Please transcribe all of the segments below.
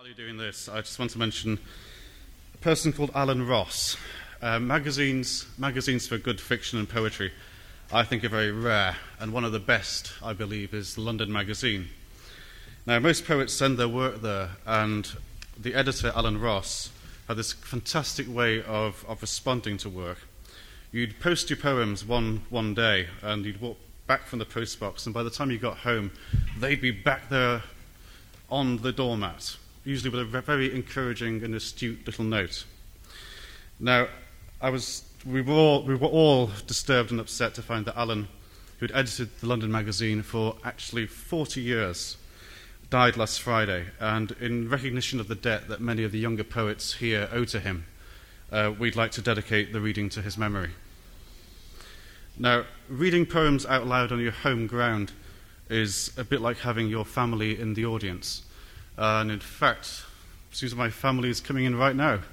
While you're doing this, I just want to mention a person called Alan Ross. Magazines for good fiction and poetry, I think, are very rare, and one of the best, I believe, is the London Magazine. Now, most poets send their work there, and the editor, Alan Ross, had this fantastic way of responding to work. You'd post your poems one day, and you'd walk back from the postbox, and by the time you got home, they'd be back there on the doormat, usually with a very encouraging and astute little note. Now, we were all disturbed and upset to find that Alan, who'd edited the London Magazine for actually 40 years, died last Friday, and in recognition of the debt that many of the younger poets here owe to him, we'd like to dedicate the reading to his memory. Now, reading poems out loud on your home ground is a bit like having your family in the audience. And in fact, it seems my family is coming in right now.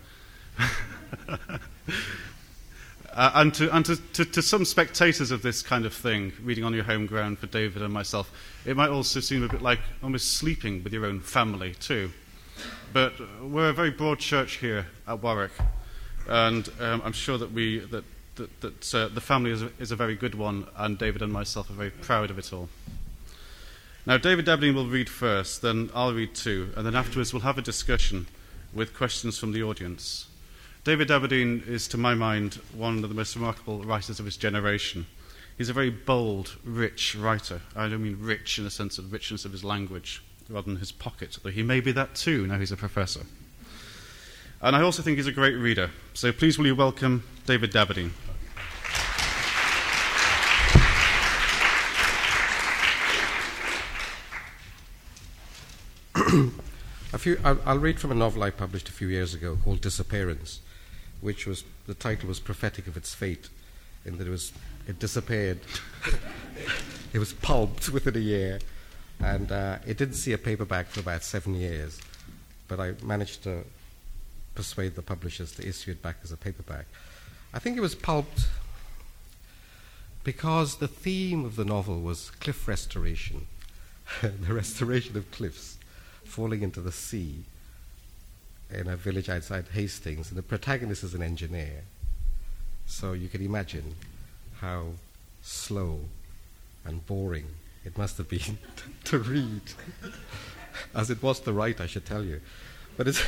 And to some spectators of this kind of thing, reading on your home ground for David and myself, it might also seem a bit like almost sleeping with your own family too. But we're a very broad church here at Warwick, and I'm sure that the family is a very good one, and David and myself are very proud of it all. Now, David Daberdeen will read first, then I'll read too, and then afterwards we'll have a discussion with questions from the audience. David Daberdeen is, to my mind, one of the most remarkable writers of his generation. He's a very bold, rich writer. I don't mean rich in the sense of richness of his language, rather than his pocket, though he may be that too, now he's a professor. And I also think he's a great reader. So please will you welcome David Daberdeen. I'll read from a novel I published a few years ago called Disappearance, which was, the title was prophetic of its fate, in that it disappeared. It was pulped within a year, and it didn't see a paperback for about 7 years, but I managed to persuade the publishers to issue it back as a paperback. I think it was pulped because the theme of the novel was cliff restoration, the restoration of cliffs falling into the sea in a village outside Hastings, and the protagonist is an engineer. So you can imagine how slow and boring it must have been to read, as it was to write, I should tell you. But it's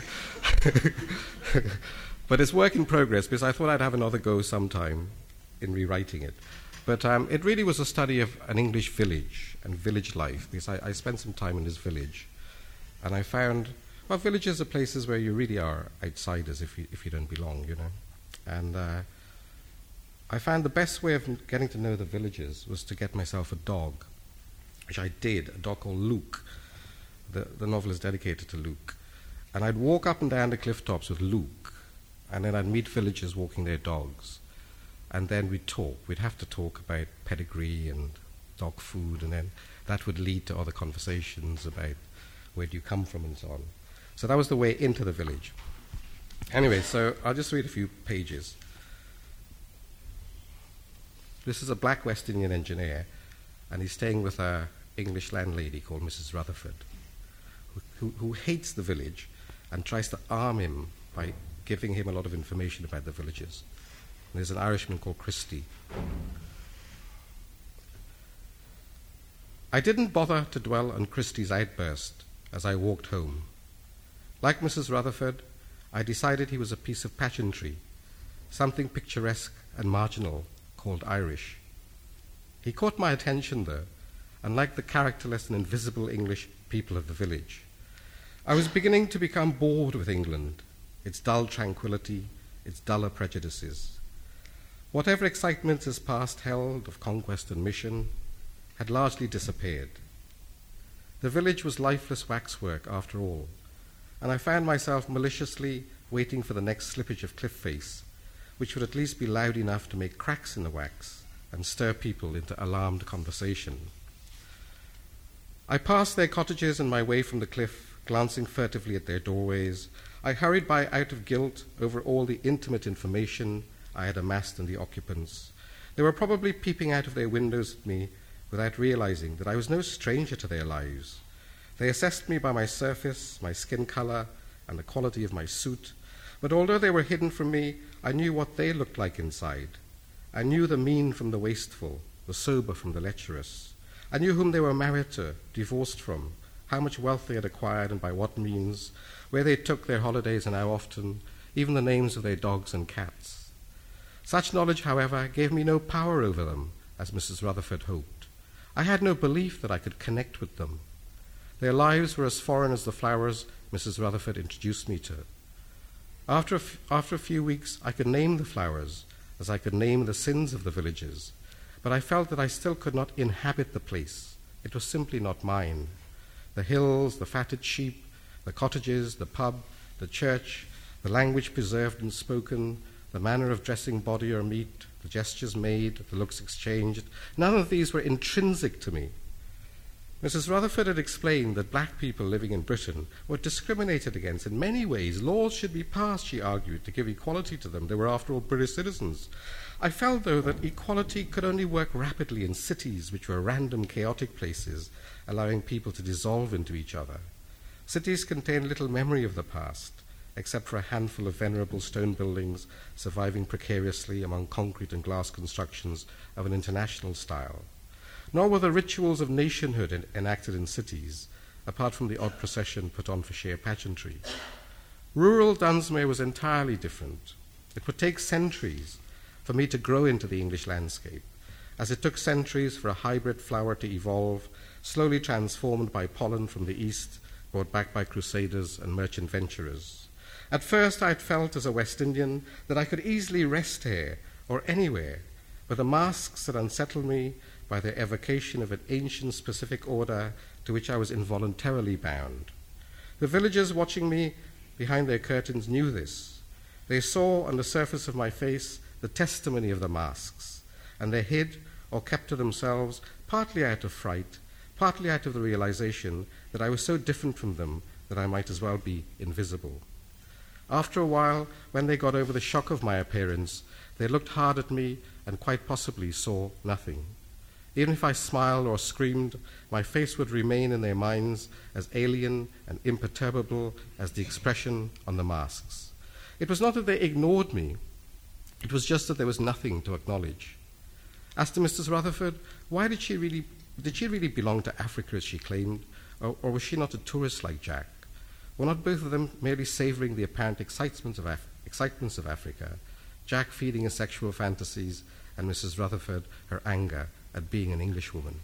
but it's work in progress, because I thought I'd have another go sometime in rewriting it. But it really was a study of an English village and village life, because I spent some time in this village. And I found, well, villages are places where you really are outsiders if you don't belong, you know. And I found the best way of getting to know the villagers was to get myself a dog, which I did, a dog called Luke. The novel is dedicated to Luke. And I'd walk up and down the cliff tops with Luke, and then I'd meet villagers walking their dogs. And then we'd talk. We'd have to talk about pedigree and dog food, and then that would lead to other conversations about where do you come from and so on. So that was the way into the village. Anyway, so I'll just read a few pages. This is a black West Indian engineer, and he's staying with an English landlady called Mrs. Rutherford, who hates the village and tries to arm him by giving him a lot of information about the villages. And there's an Irishman called Christie. I didn't bother to dwell on Christie's outburst as I walked home. Like Mrs. Rutherford, I decided he was a piece of pageantry, something picturesque and marginal called Irish. He caught my attention, though, unlike the characterless and invisible English people of the village. I was beginning to become bored with England, its dull tranquility, its duller prejudices. Whatever excitement his past held of conquest and mission had largely disappeared. The village was lifeless waxwork, after all, and I found myself maliciously waiting for the next slippage of cliff face, which would at least be loud enough to make cracks in the wax and stir people into alarmed conversation. I passed their cottages on my way from the cliff, glancing furtively at their doorways. I hurried by out of guilt over all the intimate information I had amassed on the occupants. They were probably peeping out of their windows at me without realizing that I was no stranger to their lives. They assessed me by my surface, my skin color, and the quality of my suit, but although they were hidden from me, I knew what they looked like inside. I knew the mean from the wasteful, the sober from the lecherous. I knew whom they were married to, divorced from, how much wealth they had acquired and by what means, where they took their holidays and how often, even the names of their dogs and cats. Such knowledge, however, gave me no power over them, as Mrs. Rutherford hoped. I had no belief that I could connect with them. Their lives were as foreign as the flowers Mrs. Rutherford introduced me to. After a few weeks, I could name the flowers, as I could name the sins of the villages, but I felt that I still could not inhabit the place. It was simply not mine. The hills, the fatted sheep, the cottages, the pub, the church, the language preserved and spoken, the manner of dressing body or meat, the gestures made, the looks exchanged, none of these were intrinsic to me. Mrs. Rutherford had explained that black people living in Britain were discriminated against in many ways. Laws should be passed, she argued, to give equality to them. They were, after all, British citizens. I felt, though, that equality could only work rapidly in cities which were random, chaotic places, allowing people to dissolve into each other. Cities contain little memory of the past, except for a handful of venerable stone buildings surviving precariously among concrete and glass constructions of an international style. Nor were the rituals of nationhood enacted in cities, apart from the odd procession put on for sheer pageantry. Rural Dunsmuir was entirely different. It would take centuries for me to grow into the English landscape, as it took centuries for a hybrid flower to evolve, slowly transformed by pollen from the east, brought back by crusaders and merchant venturers. At first I had felt as a West Indian that I could easily rest here or anywhere, but the masks had unsettled me by their evocation of an ancient specific order to which I was involuntarily bound. The villagers watching me behind their curtains knew this. They saw on the surface of my face the testimony of the masks, and they hid or kept to themselves, partly out of fright, partly out of the realization that I was so different from them that I might as well be invisible. After a while, when they got over the shock of my appearance, they looked hard at me and quite possibly saw nothing. Even if I smiled or screamed, my face would remain in their minds as alien and imperturbable as the expression on the masks. It was not that they ignored me, it was just that there was nothing to acknowledge. As to Mrs. Rutherford, why did she really belong to Africa as she claimed, or was she not a tourist like Jack? Were not both of them merely savouring the apparent excitements of Africa, Jack feeding his sexual fantasies, and Mrs. Rutherford her anger at being an Englishwoman?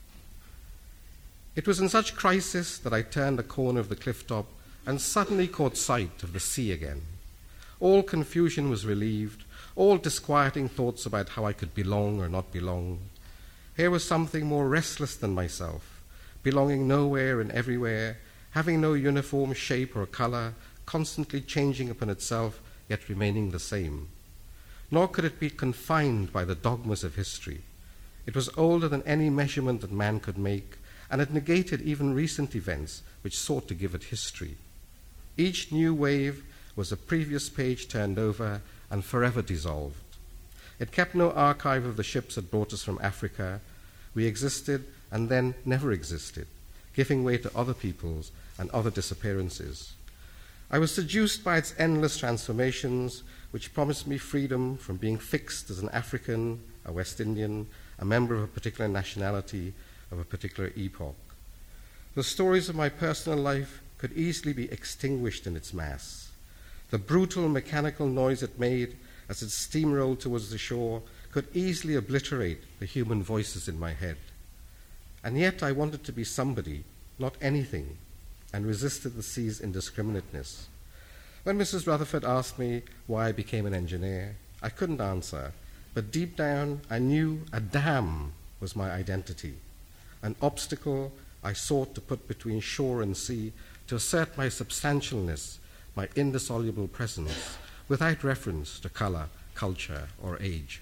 It was in such crisis that I turned the corner of the cliff top and suddenly caught sight of the sea again. All confusion was relieved, all disquieting thoughts about how I could belong or not belong. Here was something more restless than myself, belonging nowhere and everywhere, having no uniform shape or color, constantly changing upon itself, yet remaining the same. Nor could it be confined by the dogmas of history. It was older than any measurement that man could make, and it negated even recent events which sought to give it history. Each new wave was a previous page turned over and forever dissolved. It kept no archive of the ships that brought us from Africa. We existed and then never existed, giving way to other peoples and other disappearances. I was seduced by its endless transformations, which promised me freedom from being fixed as an African, a West Indian, a member of a particular nationality, of a particular epoch. The stories of my personal life could easily be extinguished in its mass. The brutal mechanical noise it made as it steamrolled towards the shore could easily obliterate the human voices in my head. And yet I wanted to be somebody, not anything, and resisted the sea's indiscriminateness. When Mrs. Rutherford asked me why I became an engineer, I couldn't answer, but deep down I knew a dam was my identity, an obstacle I sought to put between shore and sea to assert my substantialness, my indissoluble presence, without reference to color, culture, or age.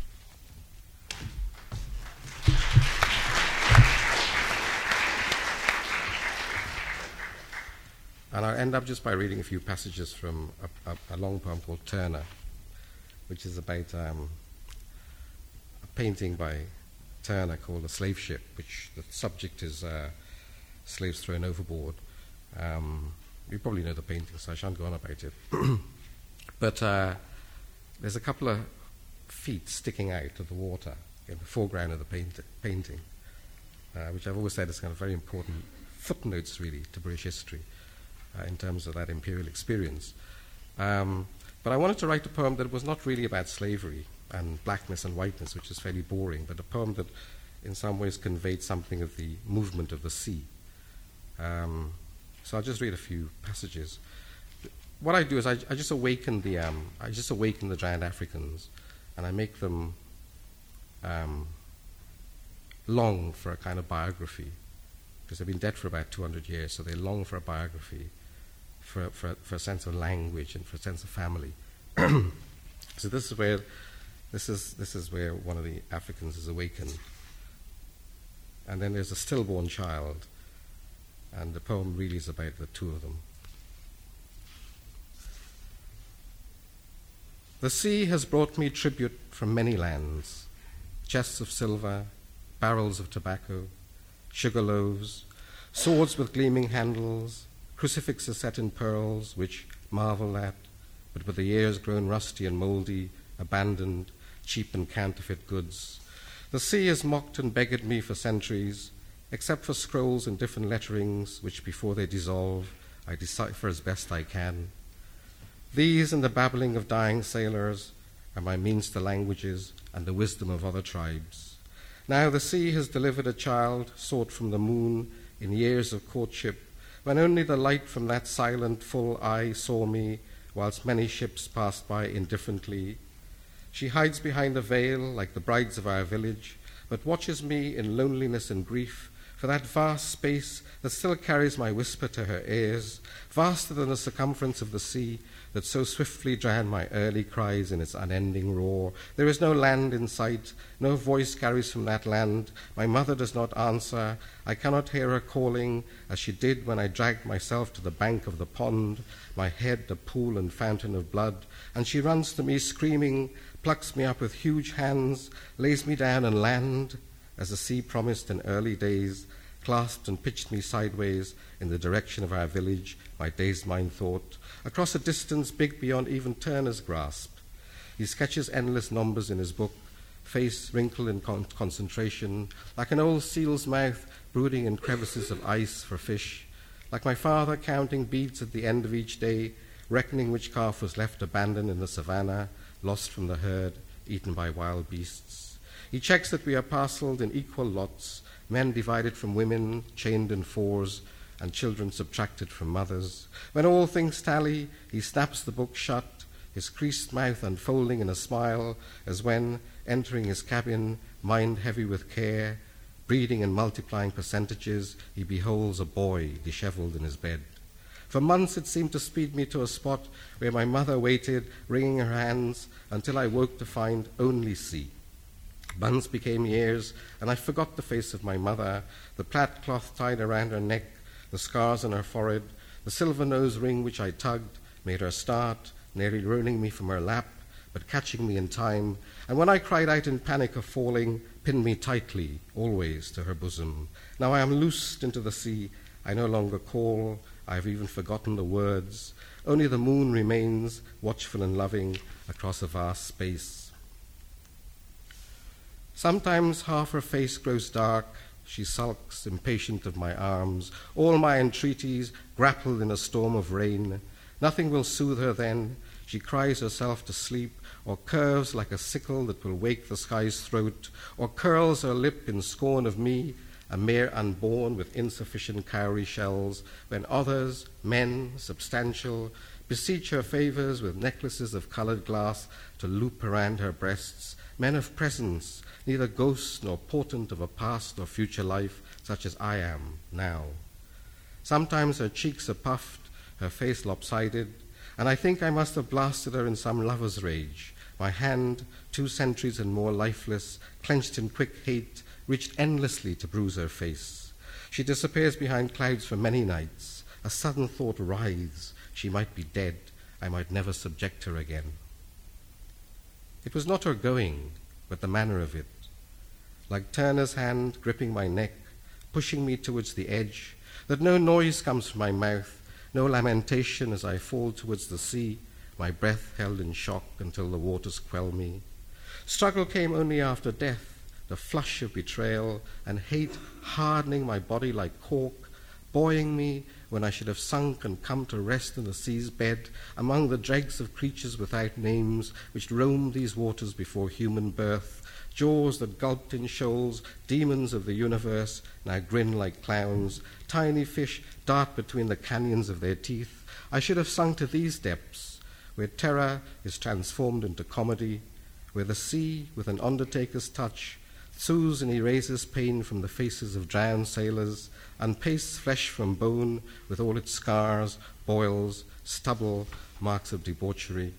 And I'll end up just by reading a few passages from a long poem called Turner, which is about a painting by Turner called The Slave Ship, which the subject is slaves thrown overboard. You probably know the painting, so I shan't go on about it. But there's a couple of feet sticking out of the water in the foreground of the painting, which I've always said is kind of very important footnotes, really, to British history in terms of that imperial experience. But I wanted to write a poem that was not really about slavery and blackness and whiteness, which is fairly boring, but a poem that in some ways conveyed something of the movement of the sea. So I'll just read a few passages. What I do is I just awaken the giant Africans, and I make them long for a kind of biography, because they've been dead for about 200 years, so they long for a biography, for a sense of language and for a sense of family. So this is where one of the Africans is awakened. And then there's a stillborn child, and the poem really is about the two of them. The sea has brought me tribute from many lands, chests of silver, barrels of tobacco, sugar loaves, swords with gleaming handles, crucifixes set in pearls, which marvel at, but with the years grown rusty and mouldy, abandoned, cheap and counterfeit goods. The sea has mocked and beggared me for centuries, except for scrolls and different letterings, which before they dissolve, I decipher as best I can. These and the babbling of dying sailors are my means to languages and the wisdom of other tribes. Now the sea has delivered a child sought from the moon in years of courtship, when only the light from that silent full eye saw me, whilst many ships passed by indifferently. She hides behind a veil like the brides of our village, but watches me in loneliness and grief for that vast space that still carries my whisper to her ears, vaster than the circumference of the sea that so swiftly drowned my early cries in its unending roar. There is no land in sight, no voice carries from that land. My mother does not answer. I cannot hear her calling as she did when I dragged myself to the bank of the pond, my head a pool and fountain of blood, and she runs to me screaming, plucks me up with huge hands, lays me down and land, as the sea promised in early days, clasped and pitched me sideways in the direction of our village, my dazed mind thought, across a distance big beyond even Turner's grasp. He sketches endless numbers in his book, face wrinkled in concentration, like an old seal's mouth brooding in crevices of ice for fish, like my father counting beads at the end of each day, reckoning which calf was left abandoned in the savannah, lost from the herd, eaten by wild beasts. He checks that we are parcelled in equal lots, men divided from women, chained in fours, and children subtracted from mothers. When all things tally, he snaps the book shut, his creased mouth unfolding in a smile, as when, entering his cabin, mind heavy with care, breeding and multiplying percentages, he beholds a boy dishevelled in his bed. For months it seemed to speed me to a spot where my mother waited, wringing her hands, until I woke to find only sea. Months became years, and I forgot the face of my mother, the plaid cloth tied around her neck, the scars on her forehead, the silver nose ring which I tugged, made her start, nearly rolling me from her lap, but catching me in time, and when I cried out in panic of falling, pinned me tightly, always, to her bosom. Now I am loosed into the sea. I no longer call. I have even forgotten the words. Only the moon remains, watchful and loving, across a vast space. Sometimes half her face grows dark. She sulks, impatient of my arms. All my entreaties grapple in a storm of rain. Nothing will soothe her then. She cries herself to sleep, or curves like a sickle that will wake the sky's throat, or curls her lip in scorn of me, a mere unborn with insufficient cowrie shells, when others, men, substantial, beseech her favours with necklaces of coloured glass to loop around her breasts, men of presence, neither ghost nor portent of a past or future life, such as I am now. Sometimes her cheeks are puffed, her face lopsided, and I think I must have blasted her in some lover's rage. My hand, 2 centuries and more lifeless, clenched in quick hate, reached endlessly to bruise her face. She disappears behind clouds for many nights. A sudden thought writhes. She might be dead. I might never subject her again. It was not her going, but the manner of it. Like Turner's hand gripping my neck, pushing me towards the edge, that no noise comes from my mouth, no lamentation as I fall towards the sea, my breath held in shock until the waters quell me. Struggle came only after death, the flush of betrayal and hate hardening my body like cork, buoying me when I should have sunk and come to rest in the sea's bed among the dregs of creatures without names which roamed these waters before human birth, jaws that gulped in shoals, demons of the universe, now grin like clowns, tiny fish dart between the canyons of their teeth. I should have sunk to these depths, where terror is transformed into comedy, where the sea, with an undertaker's touch, soothes and erases pain from the faces of drowned sailors, and pastes flesh from bone with all its scars, boils, stubble, marks of debauchery.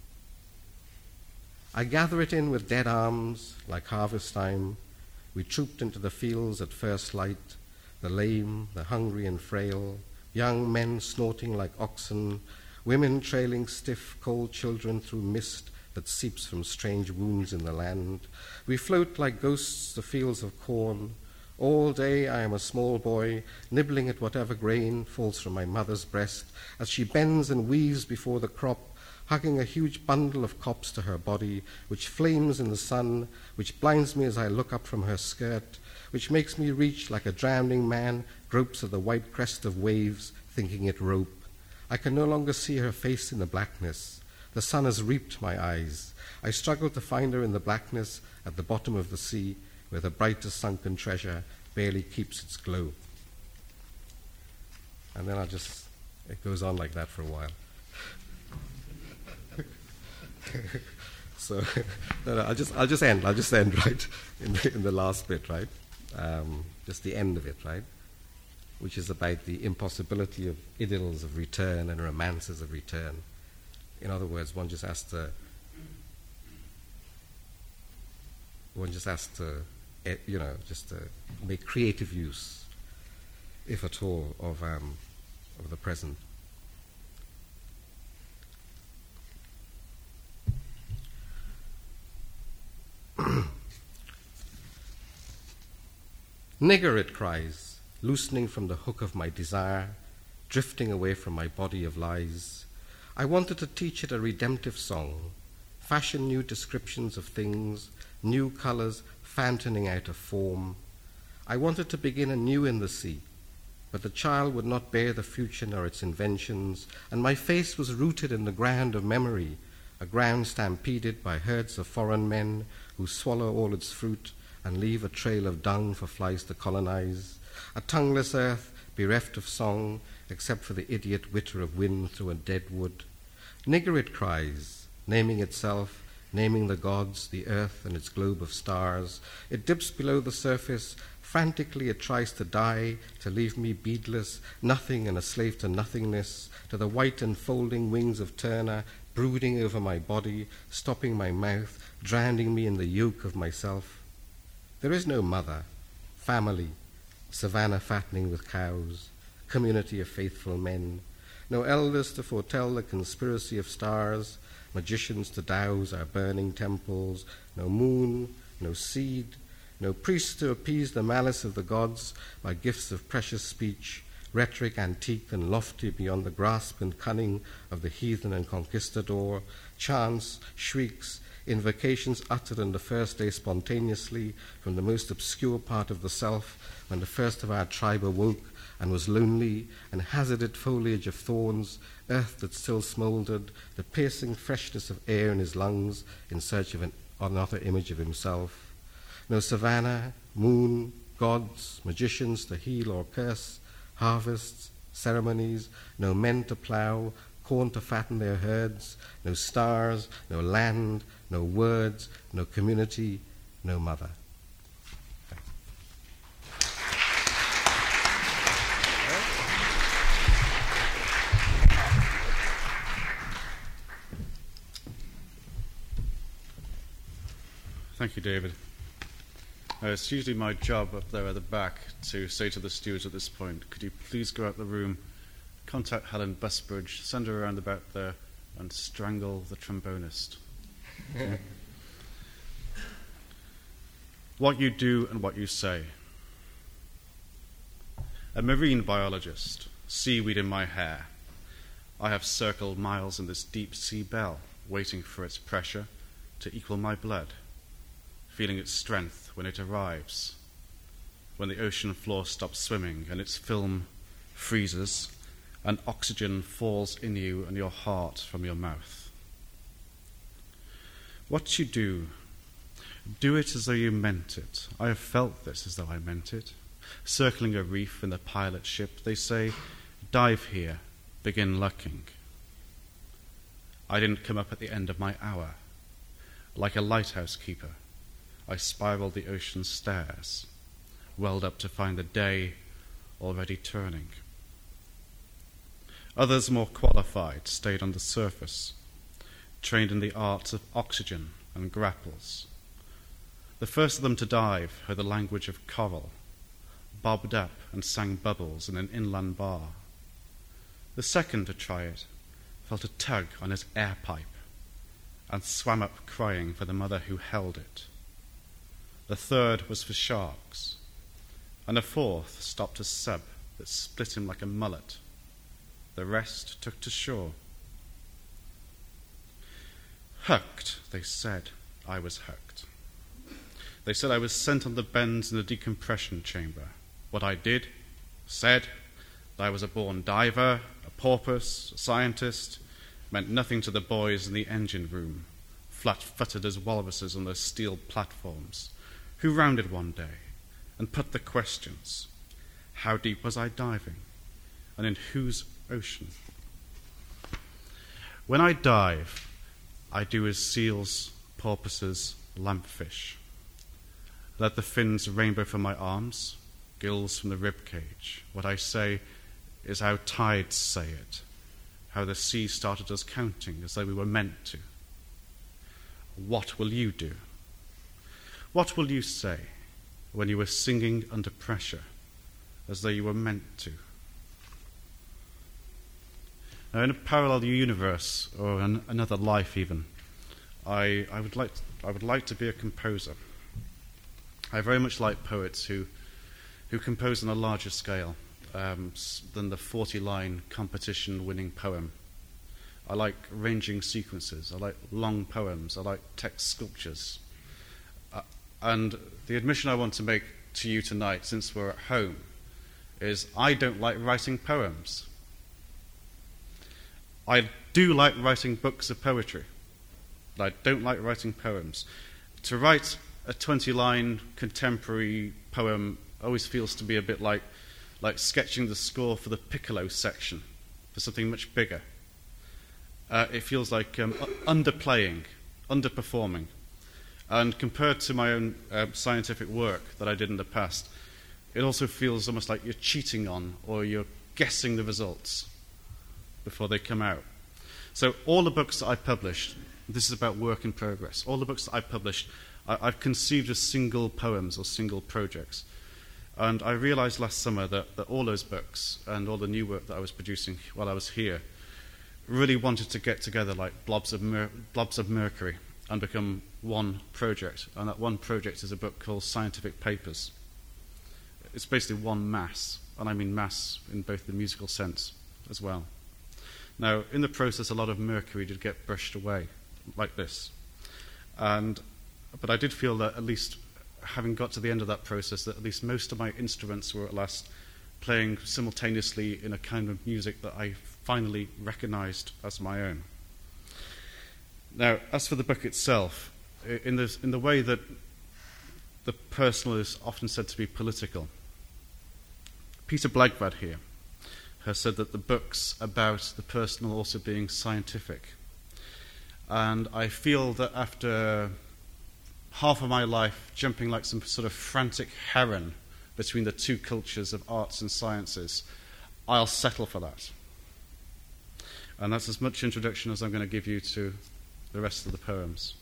I gather it in with dead arms, like harvest time. We trooped into the fields at first light, the lame, the hungry and frail, young men snorting like oxen, women trailing stiff, cold children through mist that seeps from strange wounds in the land. We float like ghosts the fields of corn. All day I am a small boy, nibbling at whatever grain falls from my mother's breast, as she bends and weaves before the crop, hugging a huge bundle of copse to her body, which flames in the sun, which blinds me as I look up from her skirt, which makes me reach like a drowning man gropes at the white crest of waves, thinking it rope. I can no longer see her face in the blackness. The sun has reaped my eyes. I struggle to find her in the blackness at the bottom of the sea, where the brightest sunken treasure barely keeps its glow. And then it goes on like that for a while. So, I'll just end right in the last bit, right? Just the end of it, right? Which is about the impossibility of idylls of return and romances of return. In other words, one just has to just to make creative use, if at all, of the present. Nigger, it cries, loosening from the hook of my desire, drifting away from my body of lies. I wanted to teach it a redemptive song, fashion new descriptions of things, new colors fountaining out of form. I wanted to begin anew in the sea, but the child would not bear the future nor its inventions, and my face was rooted in the ground of memory, a ground stampeded by herds of foreign men who swallow all its fruit and leave a trail of dung for flies to colonize, a tongueless earth bereft of song, except for the idiot witter of wind through a dead wood. Nigger, it cries, naming itself, naming the gods, the earth and its globe of stars. It dips below the surface. Frantically it tries to die, to leave me beadless, nothing and a slave to nothingness, to the white enfolding wings of Turner, brooding over my body, stopping my mouth, drowning me in the yoke of myself. There is no mother, family, savannah fattening with cows, community of faithful men, no elders to foretell the conspiracy of stars, magicians to douse our burning temples, no moon, no seed, no priest to appease the malice of the gods by gifts of precious speech, rhetoric antique and lofty beyond the grasp and cunning of the heathen and conquistador, chants, shrieks, invocations uttered on the first day spontaneously from the most obscure part of the self, when the first of our tribe awoke and was lonely, and hazarded foliage of thorns, earth that still smouldered, the piercing freshness of air in his lungs in search of another image of himself. No savannah, moon, gods, magicians to heal or curse, harvests, ceremonies, no men to plough, corn to fatten their herds, no stars, no land, no words, no community, no mother. Thank you, David. It's usually my job up there at the back to say to the stewards at this point, could you please go out the room, contact Helen Busbridge, send her around about there, and strangle the trombonist. What you do and what you say. a marine biologist, seaweed in my hair. I have circled miles in this deep sea bell, waiting for its pressure to equal my blood, feeling its strength when it arrives, when the ocean floor stops swimming and its film freezes and oxygen falls in you and your heart from your mouth. What you do it as though you meant it. I have felt this as though I meant it. Circling a reef in the pilot ship, they say, dive here, begin looking. I didn't come up at the end of my hour. Like a lighthouse keeper, I spiraled the ocean stairs, welled up to find the day already turning. Others more qualified stayed on the surface, trained in the arts of oxygen and grapples. The first of them to dive heard the language of coral, bobbed up and sang bubbles in an inland bar. The second to try it felt a tug on his air pipe and swam up crying for the mother who held it. The third was for sharks, and a fourth stopped a sub that split him like a mullet. The rest took to shore. Hooked, they said. I was hooked. They said I was sent on the bends in the decompression chamber. What I did, said, that I was a born diver, a porpoise, a scientist, meant nothing to the boys in the engine room, flat-footed as walruses on those steel platforms, who rounded one day and put the questions. How deep was I diving? And in whose ocean? When I dive, I do as seals, porpoises, lampfish. Let the fins rainbow from my arms, gills from the rib cage. What I say is how tides say it, how the sea started us counting as though we were meant to. What will you do? What will you say when you are singing under pressure as though you were meant to? Now, in a parallel universe, or another life even, I would like to be a composer. I very much like poets who compose on a larger scale than the 40-line competition-winning poem. I like ranging sequences. I like long poems. I like text sculptures. And the admission I want to make to you tonight, since we're at home, is I don't like writing poems. I do like writing books of poetry, but I don't like writing poems. To write a 20-line contemporary poem always feels to be a bit like sketching the score for the piccolo section for something much bigger. It feels like underplaying, underperforming. And compared to my own scientific work that I did in the past, it also feels almost like you're cheating on or you're guessing the results before they come out. So all the books that I published, this is about work in progress, all the books that I published, I've conceived as single poems or single projects. And I realized last summer that all those books and all the new work that I was producing while I was here really wanted to get together like blobs of mercury and become one project. And that one project is a book called Scientific Papers. It's basically one mass, and I mean mass in both the musical sense as well. Now, in the process, a lot of mercury did get brushed away, like this. But I did feel that at least, having got to the end of that process, that at least most of my instruments were at last playing simultaneously in a kind of music that I finally recognized as my own. Now, as for the book itself, in the way that the personal is often said to be political, Peter Blegvad here has said that the book's about the personal also being scientific. And I feel that after half of my life jumping like some sort of frantic heron between the two cultures of arts and sciences, I'll settle for that. And that's as much introduction as I'm going to give you to the rest of the poems.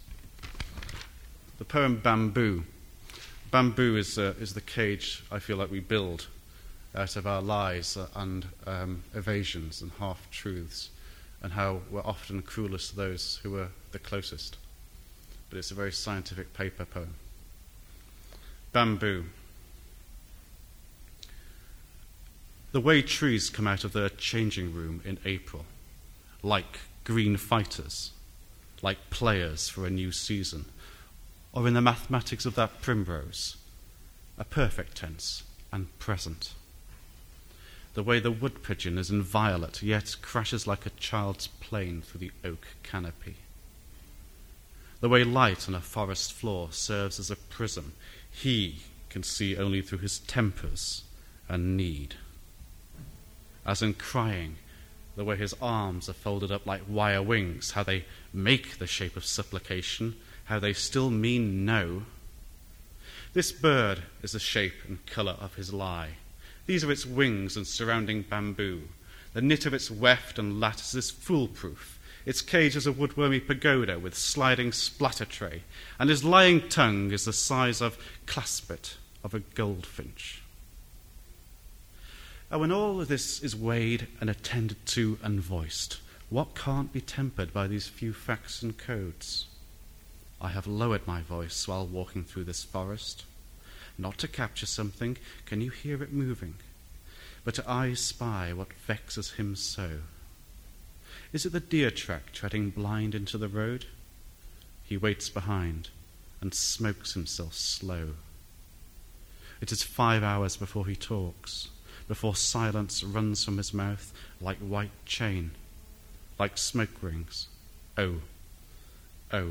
The poem Bamboo. Bamboo is the cage I feel like we build out of our lies and evasions and half-truths, and how we're often cruelest to those who are the closest. But it's a very scientific paper poem. Bamboo. The way trees come out of their changing room in April, like green fighters, like players for a new season, or in the mathematics of that primrose, a perfect tense and present. The way the wood pigeon is in violet, yet crashes like a child's plane through the oak canopy. The way light on a forest floor serves as a prism he can see only through his tempers and need. As in crying, the way his arms are folded up like wire wings, how they make the shape of supplication, how they still mean no. This bird is the shape and colour of his lie. These are its wings and surrounding bamboo. The knit of its weft and lattice is foolproof. Its cage is a woodwormy pagoda with sliding splatter tray, and his lying tongue is the size of claspet of a goldfinch. And when all of this is weighed and attended to and voiced, what can't be tempered by these few facts and codes? I have lowered my voice while walking through this forest, not to capture something, can you hear it moving, but to eyes spy what vexes him so. Is it the deer track treading blind into the road? He waits behind and smokes himself slow. It is 5 hours before he talks, before silence runs from his mouth like white chain, like smoke rings. Oh, oh.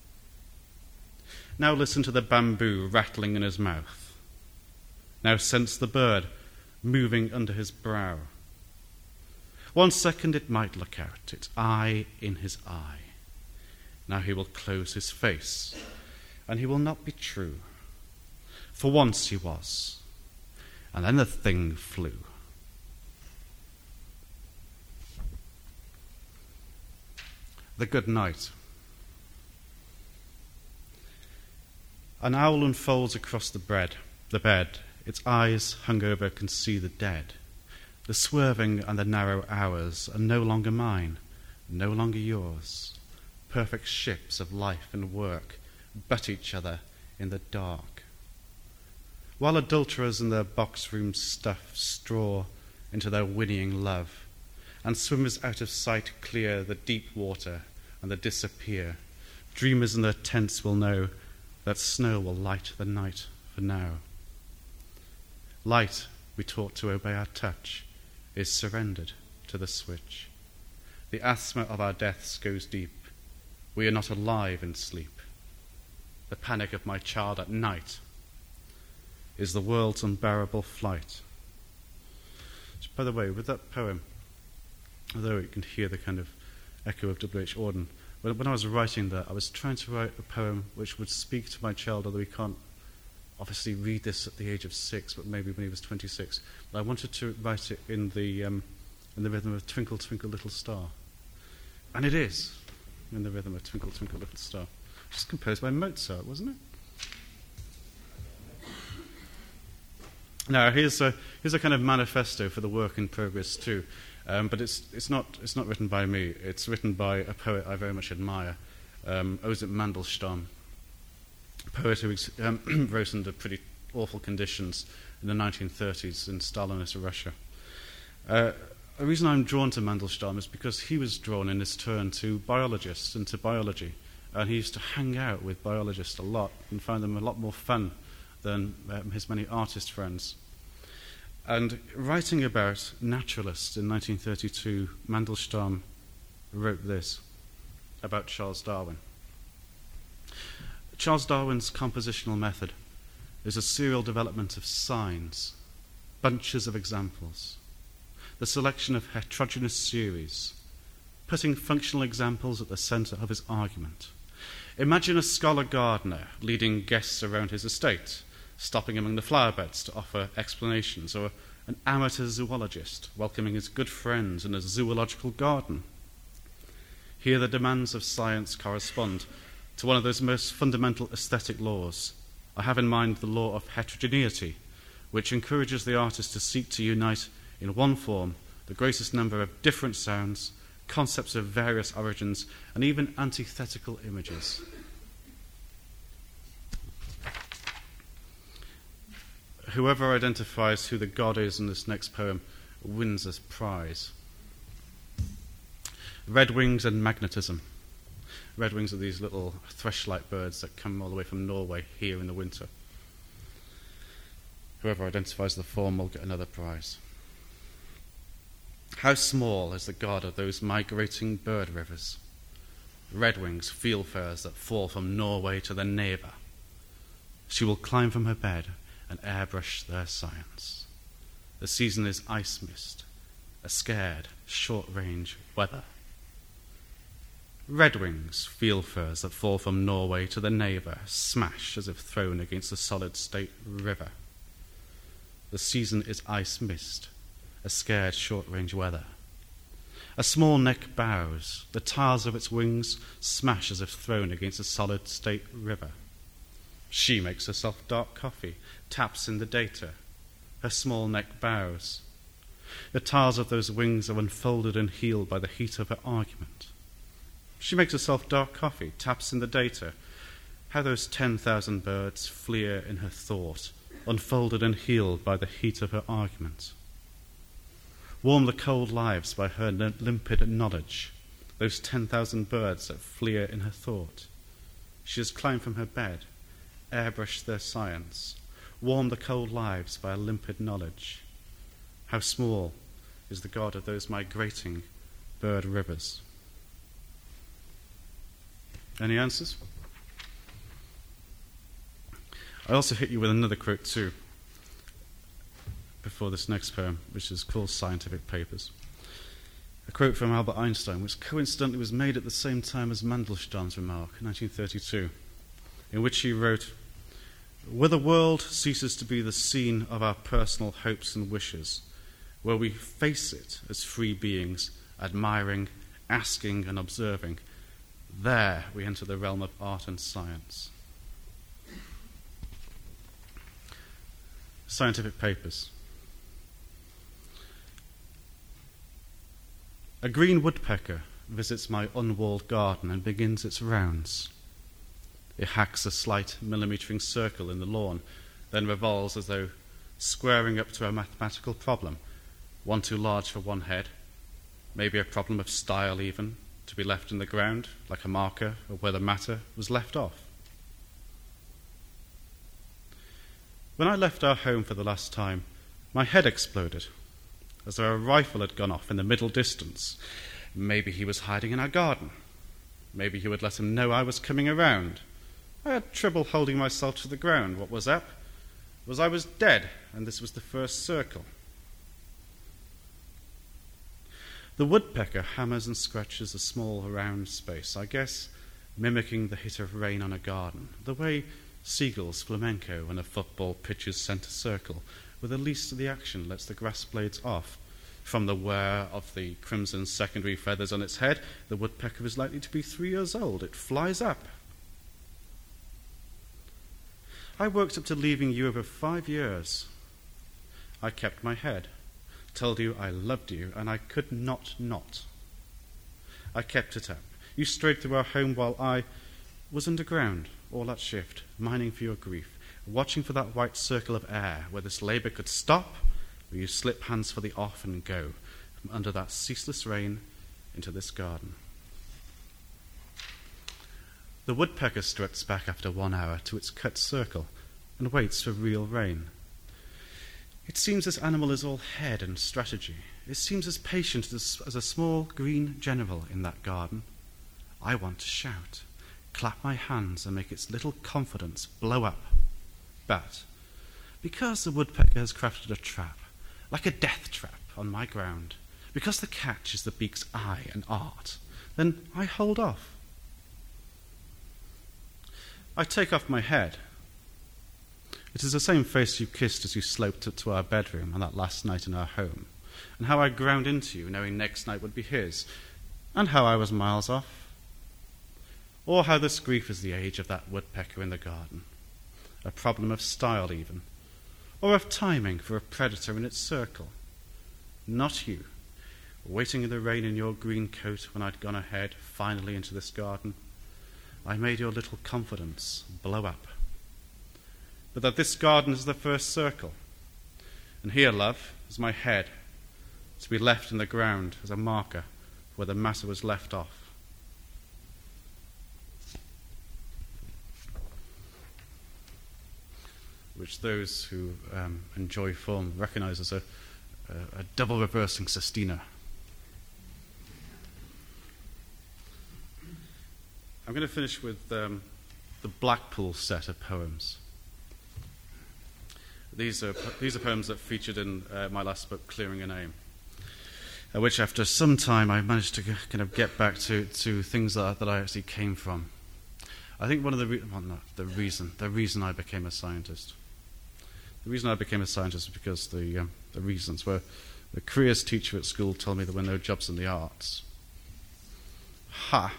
Now listen to the bamboo rattling in his mouth. Now sense the bird moving under his brow. 1 second it might look out, its eye in his eye. Now he will close his face, and he will not be true. For once he was, and then the thing flew. The Good Night. An owl unfolds across the bed. Its eyes hungover can see the dead. The swerving and the narrow hours are no longer mine, no longer yours. Perfect ships of life and work butt each other in the dark. While adulterers in their box rooms stuff straw into their whinnying love, and swimmers out of sight clear the deep water and the disappear, dreamers in their tents will know that snow will light the night for now. Light, we taught to obey our touch, is surrendered to the switch. The asthma of our deaths goes deep. We are not alive in sleep. The panic of my child at night is the world's unbearable flight. By the way, with that poem, although you can hear the kind of echo of W.H. Auden, when I was writing that, I was trying to write a poem which would speak to my child, although he can't obviously read this at the age of 6, but maybe when he was 26. But I wanted to write it in the rhythm of Twinkle, Twinkle, Little Star. And it is in the rhythm of Twinkle, Twinkle, Little Star. Just composed by Mozart, wasn't it? Now, here's a kind of manifesto for the work in progress too. But it's not written by me. It's written by a poet I very much admire, Osip Mandelstam, a poet who wrote under pretty awful conditions in the 1930s in Stalinist Russia. A reason I'm drawn to Mandelstam is because he was drawn in his turn to biologists and to biology, and he used to hang out with biologists a lot and find them a lot more fun than his many artist friends. And writing about naturalists in 1932, Mandelstam wrote this about Charles Darwin. Charles Darwin's compositional method is a serial development of signs, bunches of examples, the selection of heterogeneous series, putting functional examples at the centre of his argument. Imagine a scholar gardener leading guests around his estate, stopping among the flower beds to offer explanations, or an amateur zoologist welcoming his good friends in a zoological garden. Here the demands of science correspond to one of those most fundamental aesthetic laws. I have in mind the law of heterogeneity, which encourages the artist to seek to unite in one form the greatest number of different sounds, concepts of various origins, and even antithetical images. Whoever identifies who the god is in this next poem wins a prize. Redwings and magnetism. Redwings are these little thrush-like birds that come all the way from Norway here in the winter. Whoever identifies the form will get another prize. How small is the god of those migrating bird rivers? Redwings, fieldfares that fall from Norway to the Neva. She will climb from her bed and airbrush their science. The season is ice mist, a scared, short-range weather. Redwings, fieldfares that fall from Norway to the Neva, smash as if thrown against a solid state river. The season is ice mist, a scared short-range weather. A small neck bows, the tiles of its wings smash as if thrown against a solid state river. She makes herself dark coffee, taps in the data. Her small neck bows. The tiles of those wings are unfolded and healed by the heat of her argument. She makes herself dark coffee, taps in the data. How those 10,000 birds flee in her thought, unfolded and healed by the heat of her argument. Warm the cold lives by her limpid knowledge, those 10,000 birds that flee in her thought. She has climbed from her bed, airbrushed their science, warm the cold lives by a limpid knowledge. How small is the god of those migrating bird rivers? Any answers? I also hit you with another quote too, before this next poem, which is called Scientific Papers. A quote from Albert Einstein, which coincidentally was made at the same time as Mandelstein's remark, 1932, in which he wrote, "Where the world ceases to be the scene of our personal hopes and wishes, where we face it as free beings, admiring, asking and observing, there we enter the realm of art and science." Scientific Papers. A green woodpecker visits my unwalled garden and begins its rounds. It hacks a slight millimetering circle in the lawn, then revolves as though squaring up to a mathematical problem, one too large for one head, maybe a problem of style even, to be left in the ground, like a marker of where the matter was left off. When I left our home for the last time, my head exploded, as though a rifle had gone off in the middle distance. Maybe he was hiding in our garden. Maybe he would let him know I was coming around. I had trouble holding myself to the ground. What was up was I was dead, and this was the first circle. The woodpecker hammers and scratches a small round space, I guess mimicking the hit of rain on a garden, the way seagulls flamenco when a football pitches centre circle, where the least of the action lets the grass blades off. From the wear of the crimson secondary feathers on its head, the woodpecker is likely to be 3 years old. It flies up. I worked up to leaving you over 5 years. I kept my head, told you I loved you, and I could not. I kept it up. You strayed through our home while I was underground, all that shift, mining for your grief, watching for that white circle of air where this labour could stop, where you slip hands for the off and go, from under that ceaseless rain into this garden. The woodpecker struts back after 1 hour to its cut circle and waits for real rain. It seems this animal is all head and strategy. It seems as patient as a small green general in that garden. I want to shout, clap my hands and make its little confidence blow up. But because the woodpecker has crafted a trap, like a death trap on my ground, because the catch is the beak's eye and art, then I hold off. I take off my head. It is the same face you kissed as you sloped up to our bedroom on that last night in our home, and how I ground into you, knowing next night would be his, and how I was miles off. Or how this grief is the age of that woodpecker in the garden, a problem of style even, or of timing for a predator in its circle. Not you, waiting in the rain in your green coat when I'd gone ahead, finally into this garden. I made your little confidence blow up. But that this garden is the first circle, and here, love, is my head, to be left in the ground as a marker where the matter was left off. Which those who enjoy film recognize as a double reversing sestina. I'm going to finish with the Blackpool set of poems. These are poems that featured in my last book, Clearing a Name, which after some time I managed to kind of get back to things that I actually came from. I think one of the reason I became a scientist. The reason I became a scientist is because the reasons were the careers teacher at school told me there were no jobs in the arts. Ha!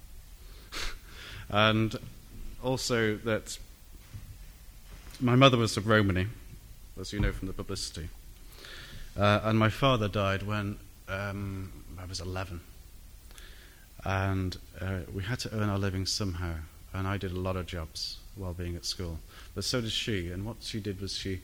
And also that my mother was of Romany, as you know from the publicity, and my father died when I was 11, and we had to earn our living somehow, and I did a lot of jobs while being at school, but so did she. And what she did was she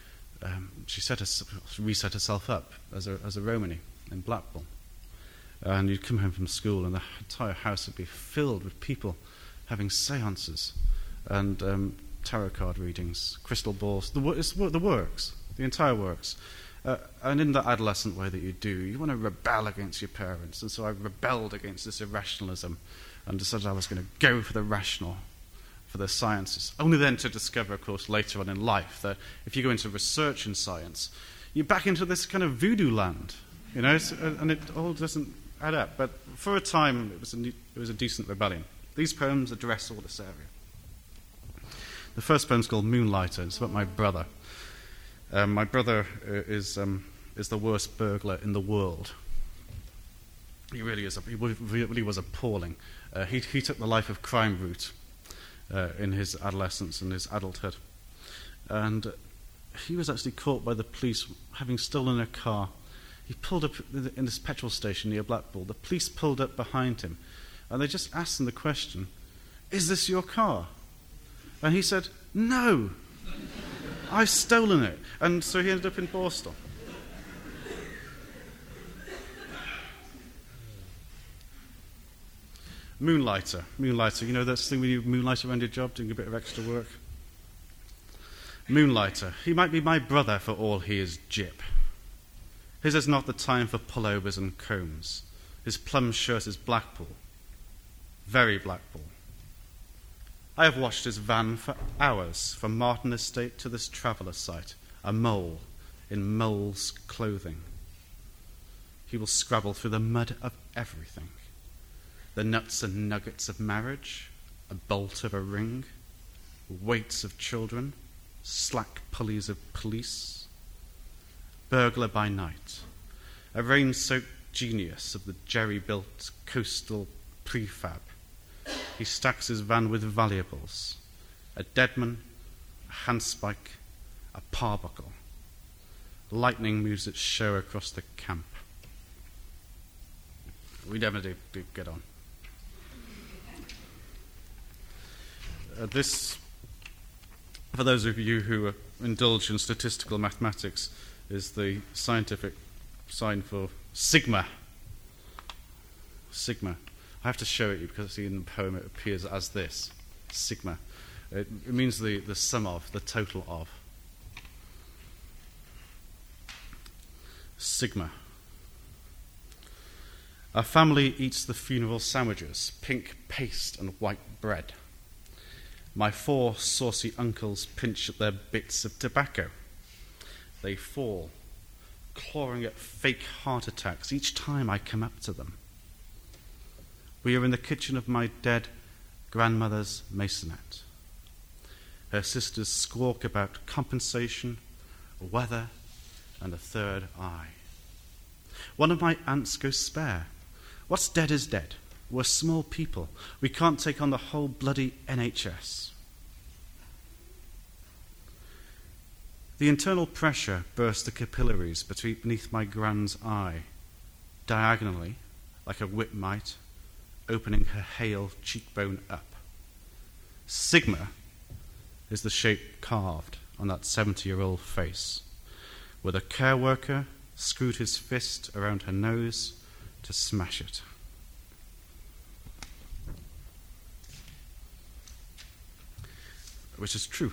reset herself up as a Romany in Blackpool, and you'd come home from school and the entire house would be filled with people having seances and tarot card readings, crystal balls, the works, the entire works. And in the adolescent way that you do, you want to rebel against your parents. And so I rebelled against this irrationalism and decided I was going to go for the rational, for the sciences. Only then to discover, of course, later on in life that if you go into research in science, you're back into this kind of voodoo land, you know, and it all doesn't add up. But for a time, it was a decent rebellion. These poems address all this area. The first poem is called Moonlighter. It's about my brother. My brother is the worst burglar in the world. He really is. He really was appalling. He took the life of crime route in his adolescence and his adulthood, and he was actually caught by the police having stolen a car. He pulled up in this petrol station near Blackpool. The police pulled up behind him, and they just asked him the question, "Is this your car?" And he said, "No, I've stolen it." And so he ended up in Borstal. Moonlighter. You know that thing when you moonlight around your job, doing a bit of extra work? Moonlighter. He might be my brother for all he is Jip. His is not the time for pullovers and combs. His plum shirt is Blackpool. Very Blackpool. I have watched his van for hours, from Martin Estate to this traveller site, a mole in mole's clothing. He will scrabble through the mud of everything. The nuts and nuggets of marriage, a bolt of a ring, weights of children, slack pulleys of police. Burglar by night, a rain-soaked genius of the jerry-built coastal prefab. He stacks his van with valuables, a deadman, a handspike, a parbuckle. Lightning moves its show across the camp. We never do get on. This, for those of you who indulge in statistical mathematics, is the scientific sign for sigma. Sigma. I have to show it you because in the poem it appears as this, sigma. It means the sum of, the total of. Sigma. Our family eats the funeral sandwiches, pink paste and white bread. My 4 saucy uncles pinch at their bits of tobacco. They fall, clawing at fake heart attacks each time I come up to them. We are in the kitchen of my dead grandmother's maisonette. Her sisters squawk about compensation, weather, and a third eye. One of my aunts goes spare. What's dead is dead. We're small people. We can't take on the whole bloody NHS. The internal pressure burst the capillaries beneath my grand's eye, diagonally, like a whip might, opening her hale cheekbone up. Sigma is the shape carved on that 70-year-old face, with a care worker screwed his fist around her nose to smash it. Which is true.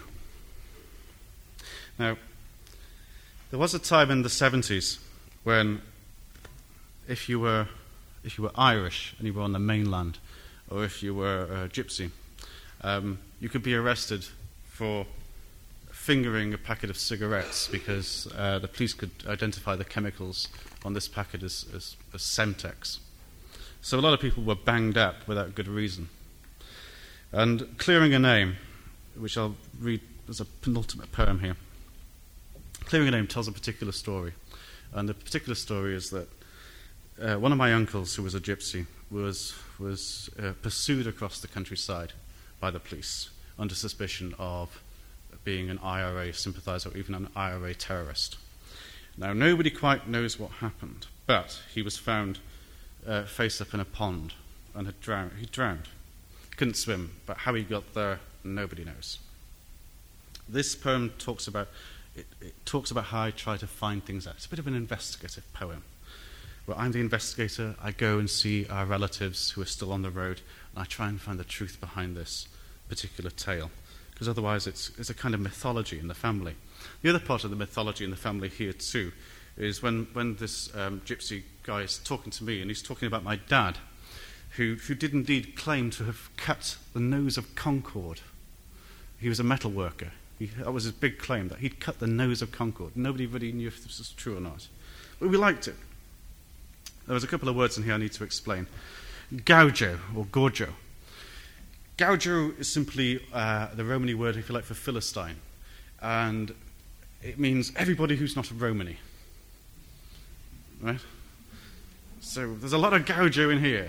Now, there was a time in the 70s when if you were Irish and you were on the mainland, or if you were a gypsy, you could be arrested for fingering a packet of cigarettes because the police could identify the chemicals on this packet as Semtex. So a lot of people were banged up without good reason. And Clearing a Name, which I'll read as a penultimate poem here, Clearing a Name tells a particular story. And the particular story is that one of my uncles, who was a gypsy, was pursued across the countryside by the police under suspicion of being an IRA sympathizer or even an IRA terrorist. Now, nobody quite knows what happened, but he was found face up in a pond and had drowned. He drowned. He couldn't swim, but how he got there, nobody knows. This poem talks about how I try to find things out. It's a bit of an investigative poem, where I'm the investigator. I go and see our relatives who are still on the road, and I try and find the truth behind this particular tale, because otherwise it's a kind of mythology in the family. The other part of the mythology in the family here too is when this gypsy guy is talking to me, and he's talking about my dad, who did indeed claim to have cut the nose of Concorde. He was a metal worker. That was his big claim, that he'd cut the nose of Concorde. Nobody really knew if this was true or not. But we liked it. There was a couple of words in here I need to explain. Gaujo, or Gorgio. Gaujo is simply the Romany word, if you like, for Philistine. And it means everybody who's not a Romany. Right? So there's a lot of Gaujo in here.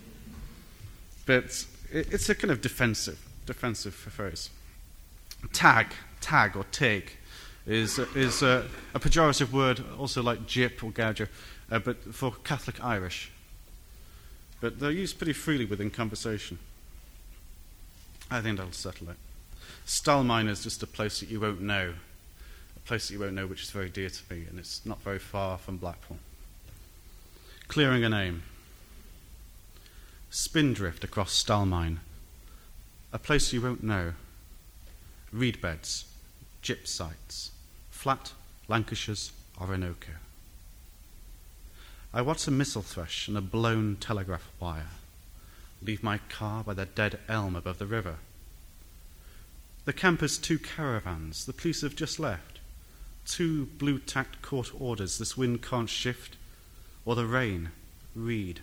But it's a kind of defensive phrase. Tag or take is a pejorative word, also like gyp or gaujo, but for Catholic Irish. But they're used pretty freely within conversation. I think that'll settle it. Stalmine is just a place that you won't know. A place that you won't know, which is very dear to me, and it's not very far from Blackpool. Clearing a Name. Spindrift across Stalmine. A place you won't know. Reed beds, gyp sites, flat Lancashire's Orinoco. I watch a missel thrush and a blown telegraph wire. Leave my car by the dead elm above the river. The campers 2 caravans, the police have just left. 2 blue-tacked court orders, this wind can't shift, or the rain, read.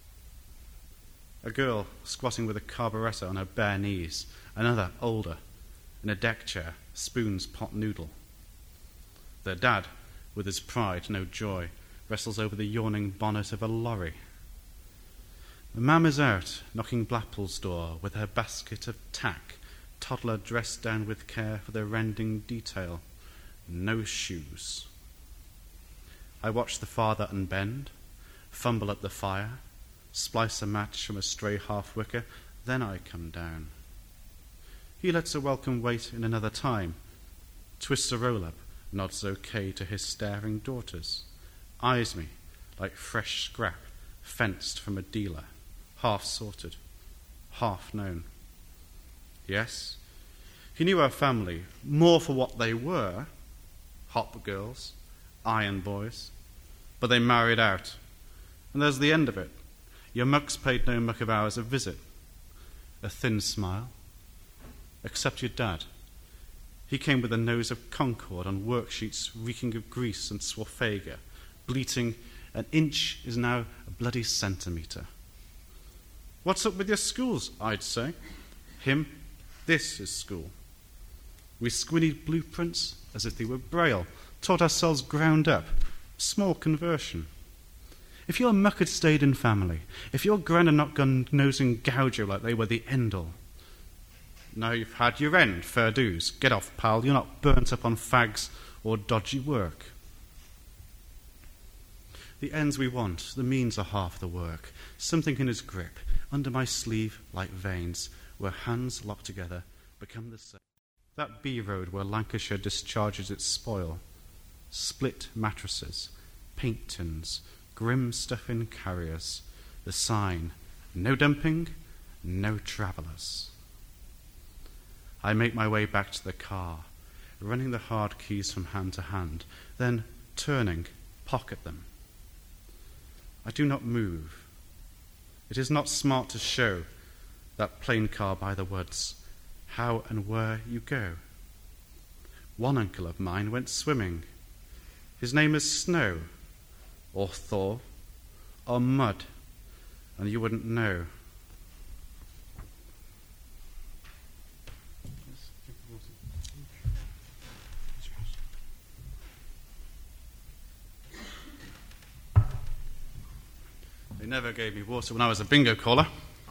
A girl squatting with a carburettor on her bare knees, another, older, in a deck chair, spoons pot noodle. Their dad, with his pride, no joy, wrestles over the yawning bonnet of a lorry. The mam is out, knocking Blackpool's door with her basket of tack, toddler dressed down with care for the rending detail. No shoes. I watch the father unbend, fumble at the fire, splice a match from a stray half-wicker, then I come down. He lets a welcome wait in another time, twists a roll-up, nods okay to his staring daughters, eyes me like fresh scrap fenced from a dealer, half sorted, half known. Yes, he knew our family more for what they were, hop girls, iron boys, but they married out, and there's the end of it. Your mucks paid no muck of ours a visit. A thin smile. Except your dad. He came with a nose of Concorde on worksheets reeking of grease and Swarfega, bleating, "An inch is now a bloody centimetre." "What's up with your schools?" I'd say. Him, "This is school." We squinnied blueprints as if they were braille, taught ourselves ground up, small conversion. If your muck had stayed in family, if your gran had not gone nosing Gaujo like they were the end-all, now you've had your end, fair dues. Get off, pal, you're not burnt up on fags or dodgy work. The ends we want, the means are half the work. Something in his grip, under my sleeve like veins, where hands locked together become the same. That B road where Lancashire discharges its spoil. Split mattresses, paint tins, grim stuff-in carriers, the sign, no dumping, no travellers. I make my way back to the car, running the hard keys from hand to hand, then turning, pocket them. I do not move. It is not smart to show that plain car by the woods how and where you go. One uncle of mine went swimming. His name is Snow, or Thor, or Mud, and you wouldn't know. They never gave me water when I was a bingo caller.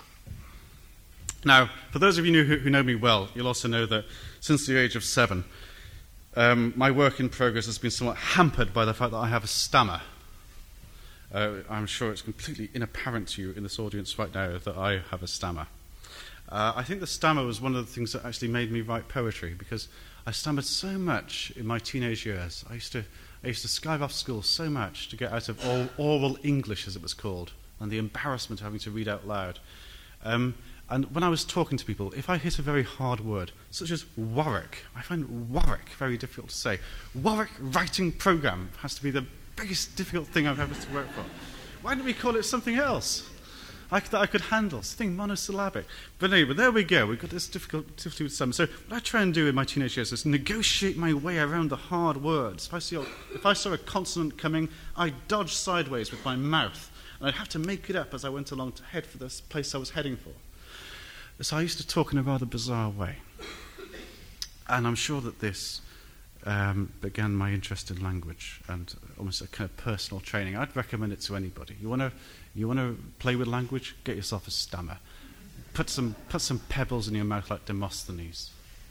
Now, for those of you who know me well, you'll also know that since the age of 7, my work in progress has been somewhat hampered by the fact that I have a stammer. I'm sure it's completely inapparent to you in this audience right now that I have a stammer. I think the stammer was one of the things that actually made me write poetry, because I stammered so much in my teenage years. I used to skive off school so much to get out of oral English, as it was called, and the embarrassment of having to read out loud. And when I was talking to people, if I hit a very hard word, such as Warwick, I find Warwick very difficult to say. Warwick writing programme has to be the biggest difficult thing I've ever to work for. Why don't we call it something else that I could handle, something monosyllabic? But anyway, there we go. We've got this difficulty with some. So what I try and do in my teenage years is negotiate my way around the hard words. If I saw a consonant coming, I'd dodge sideways with my mouth, and I'd have to make it up as I went along to head for this place I was heading for. So I used to talk in a rather bizarre way. And I'm sure that this began my interest in language and almost a kind of personal training. I'd recommend it to anybody. You want to play with language? Get yourself a stammer. Put some pebbles in your mouth like Demosthenes.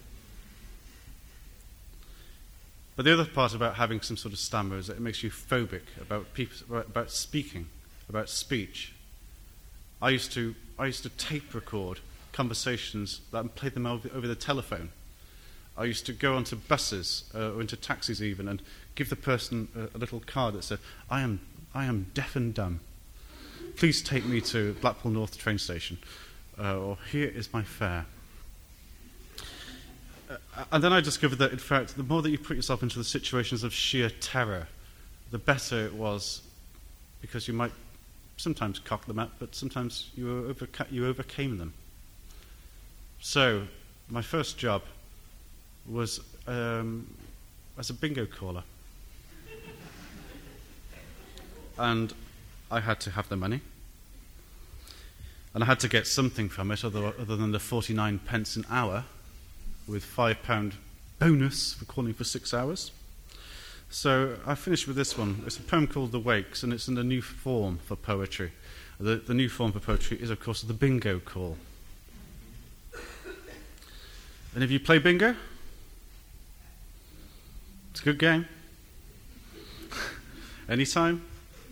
But the other part about having some sort of stammer is that it makes you phobic about speaking, about speech. I used to tape record conversations and play them over the telephone. I used to go onto buses or into taxis even and give the person a little card that said, I am deaf and dumb. Please take me to Blackpool North train station, or here is my fare. And then I discovered that, in fact, the more that you put yourself into the situations of sheer terror, the better it was, because you might sometimes cock them up, but sometimes you overcame them. So, my first job was as a bingo caller. And I had to have the money. And I had to get something from it other than the 49 pence an hour, with £5 bonus for calling for 6 hours. So I finished with this one. It's a poem called The Wakes, and it's in a new form for poetry. The new form for poetry is, of course, the bingo call. Any of you play bingo? It's a good game. Anytime?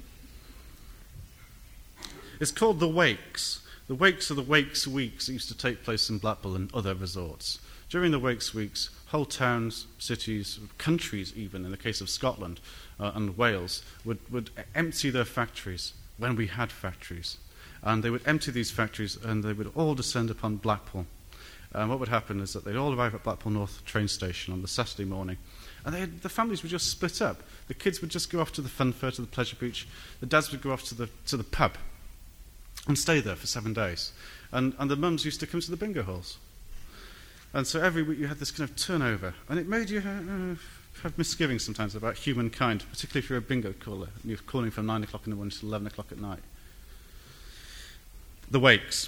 It's called The Wakes. The Wakes are the Wakes Weeks that used to take place in Blackpool and other resorts. During the Wakes Weeks, whole towns, cities, countries even, in the case of Scotland and Wales, would empty their factories when we had factories. And they would empty these factories and they would all descend upon Blackpool. And what would happen is that they'd all arrive at Blackpool North train station on the Saturday morning, and the families would just split up. The kids would just go off to the fun fair, to the pleasure beach. The dads would go off to the pub and stay there for 7 days. And the mums used to come to the bingo halls. And so every week you had this kind of turnover, and it made you have misgivings sometimes about humankind, particularly if you're a bingo caller and you're calling from 9 o'clock in the morning to 11 o'clock at night. The Wakes.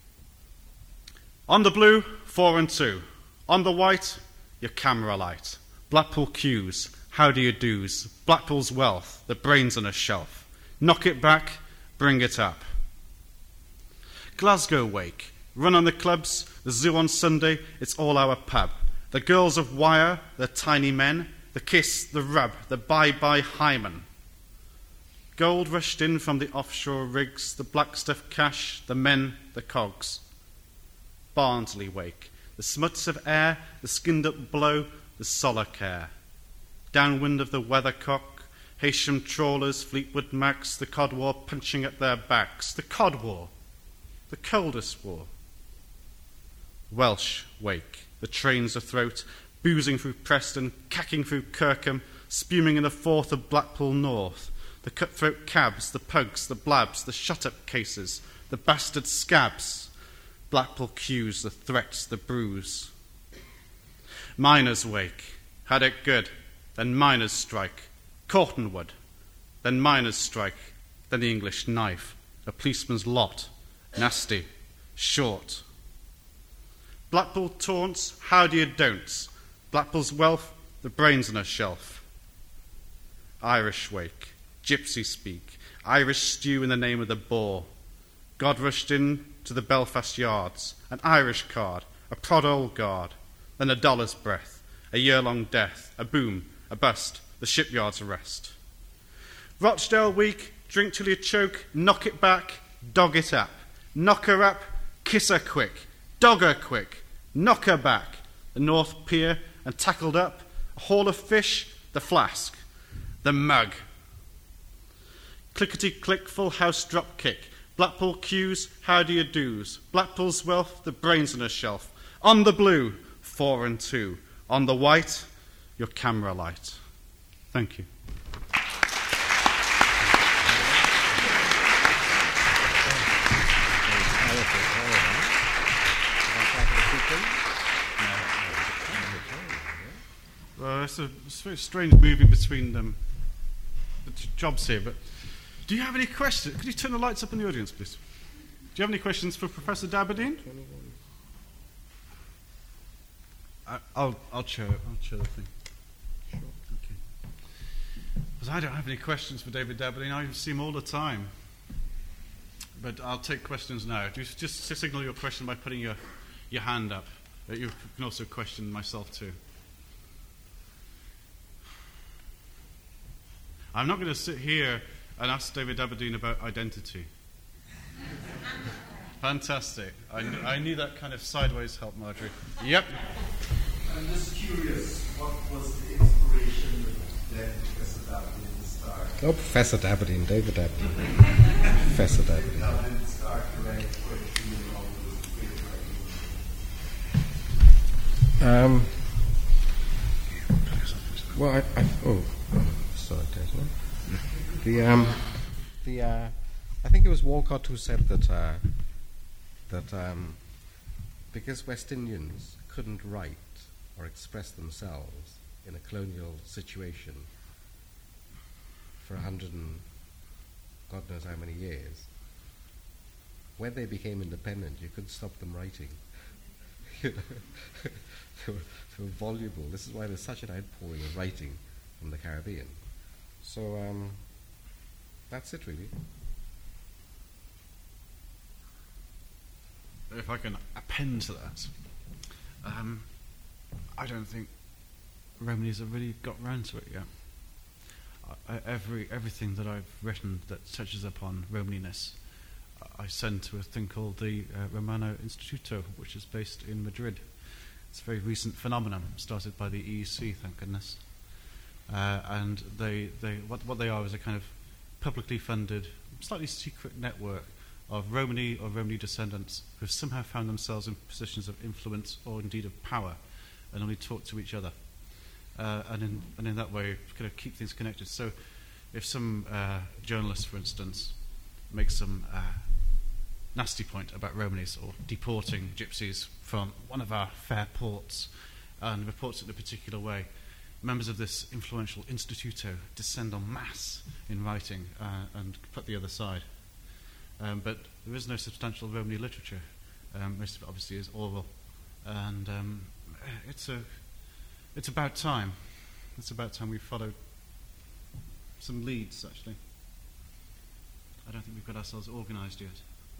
On the blue, 4 and 2. On the white, your camera light. Blackpool queues, how do you do's? Blackpool's wealth, the brains on a shelf. Knock it back, bring it up. Glasgow Wake, run on the clubs, the zoo on Sunday, it's all our pub. The girls of wire, the tiny men, the kiss, the rub, the bye-bye hymen. Gold rushed in from the offshore rigs, the black stuff cash, the men, the cogs. Barnsley Wake, the smuts of air, the skinned-up blow, the solacare. Downwind of the weathercock, Heysham trawlers, Fleetwood Macs, the Cod War punching at their backs. The Cod War, the coldest war. Welsh wake, the trains afloat, boozing through Preston, cacking through Kirkham, spuming in the Forth of Blackpool North. The cutthroat cabs, the pugs, the blabs, the shut-up cases, the bastard scabs. Blackpool queues, the threats, the brews. Miners wake, had it good, then miners strike. Cortonwood, then miners strike, then the English knife. A policeman's lot, nasty, short. Blackpool taunts, how do you don'ts. Blackpool's wealth, the brains on a shelf. Irish wake, gypsy speak, Irish stew in the name of the boar. God rushed in to the Belfast yards, an Irish card, a prod old guard, then a dollar's breath, a year-long death, a boom, a bust, the shipyard's arrest. Rochdale week, drink till you choke, knock it back, dog it up. Knock her up, kiss her quick, dog her quick, knock her back. The North Pier, and tackled up, a haul of fish, the flask, the mug. Clickety-click, full house drop kick. Blackpool queues, how do you do's? Blackpool's wealth, the brains on a shelf. On the blue, 4 and 2. On the white, your camera light. Thank you. It's a very strange moving between the jobs here, but do you have any questions? Could you turn the lights up in the audience, please? Do you have any questions for Professor Daberdeen? I'll chair the thing. Sure. Okay. Because I don't have any questions for David Daberdeen. I see him all the time. But I'll take questions now. Just signal your question by putting your hand up. You can also question myself too. I'm not going to sit here and ask David Daberdeen about identity. Fantastic. I knew that kind of sideways help, Marjorie. Yep. I'm just curious, what was the inspiration that Professor Daberdeen started? Oh, Professor Daberdeen, David Daberdeen. Professor Daberdeen. Daberdeen started to write poetry and all those great writing. Well, sorry, Desmond. I think it was Walcott who said that because West Indians couldn't write or express themselves in a colonial situation for 100 and God knows how many years, when they became independent, you couldn't stop them writing. They were voluble. This is why there's such an outpouring of writing from the Caribbean. So that's it, really. If I can append to that, I don't think Romanies have really got round to it yet. Everything that I've written that touches upon Romaniness, I send to a thing called the Romano Instituto, which is based in Madrid. It's a very recent phenomenon, started by the EEC, thank goodness. And what they are is a kind of publicly funded, slightly secret network of Romani or Romani descendants who have somehow found themselves in positions of influence or indeed of power and only talk to each other. And in that way kind of keep things connected. So if some journalist, for instance, makes some nasty point about Romanis or deporting gypsies from one of our fair ports and reports it in a particular way, members of this influential instituto descend en masse in writing and put the other side. But there is no substantial Romani literature. Most of it obviously is oral. And it's about time. It's about time we followed some leads, actually. I don't think we've got ourselves organised yet.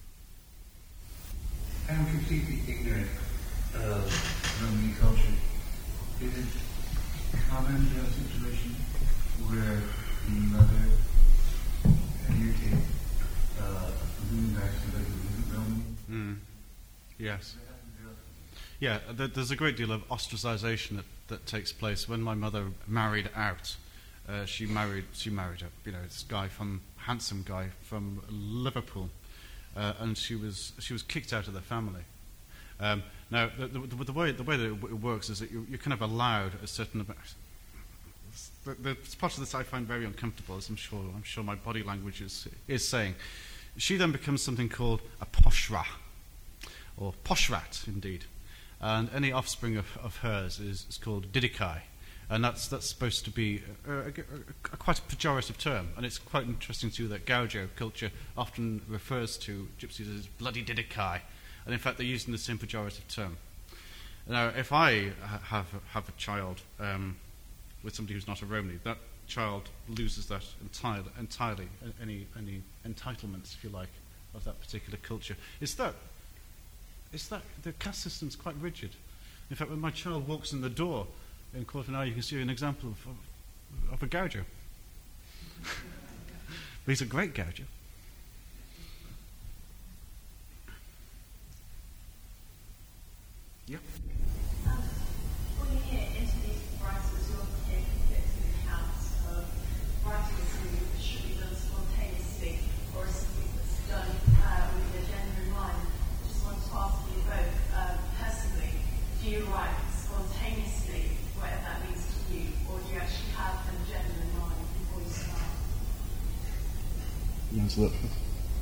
I'm completely ignorant of Romani culture. Is it common to a situation where the mother communicates back to the Romani? Yes. Yeah, there's a great deal of ostracisation that takes place. When my mother married out, she married this handsome guy from Liverpool, and she was kicked out of the family. Now, the way that it works is that you're kind of allowed a certain amount. The part of this I find very uncomfortable, as I'm sure my body language is saying. She then becomes something called a poshra, or poshrat indeed, and any offspring of hers is called didikai, and that's supposed to be quite a pejorative term, and it's quite interesting too that Gaujo culture often refers to gypsies as bloody didikai, and in fact they're using the same pejorative term. Now, if I have a child with somebody who's not a Romany, that child loses that entirely, any entitlements, if you like, of that particular culture. It's that the caste system's quite rigid. In fact, when my child walks in the door in Cortenay, you can see an example of a Gaujo. But he's a great Gaujo. Yep. When you hear interviews with writers, you often hear conflicting accounts of writers who should be done spontaneously or something that's done with the agenda in mind. I just want to ask you both, personally, do you write spontaneously, whatever that means to you, or do you actually have an agenda in mind before you start? You answer that first.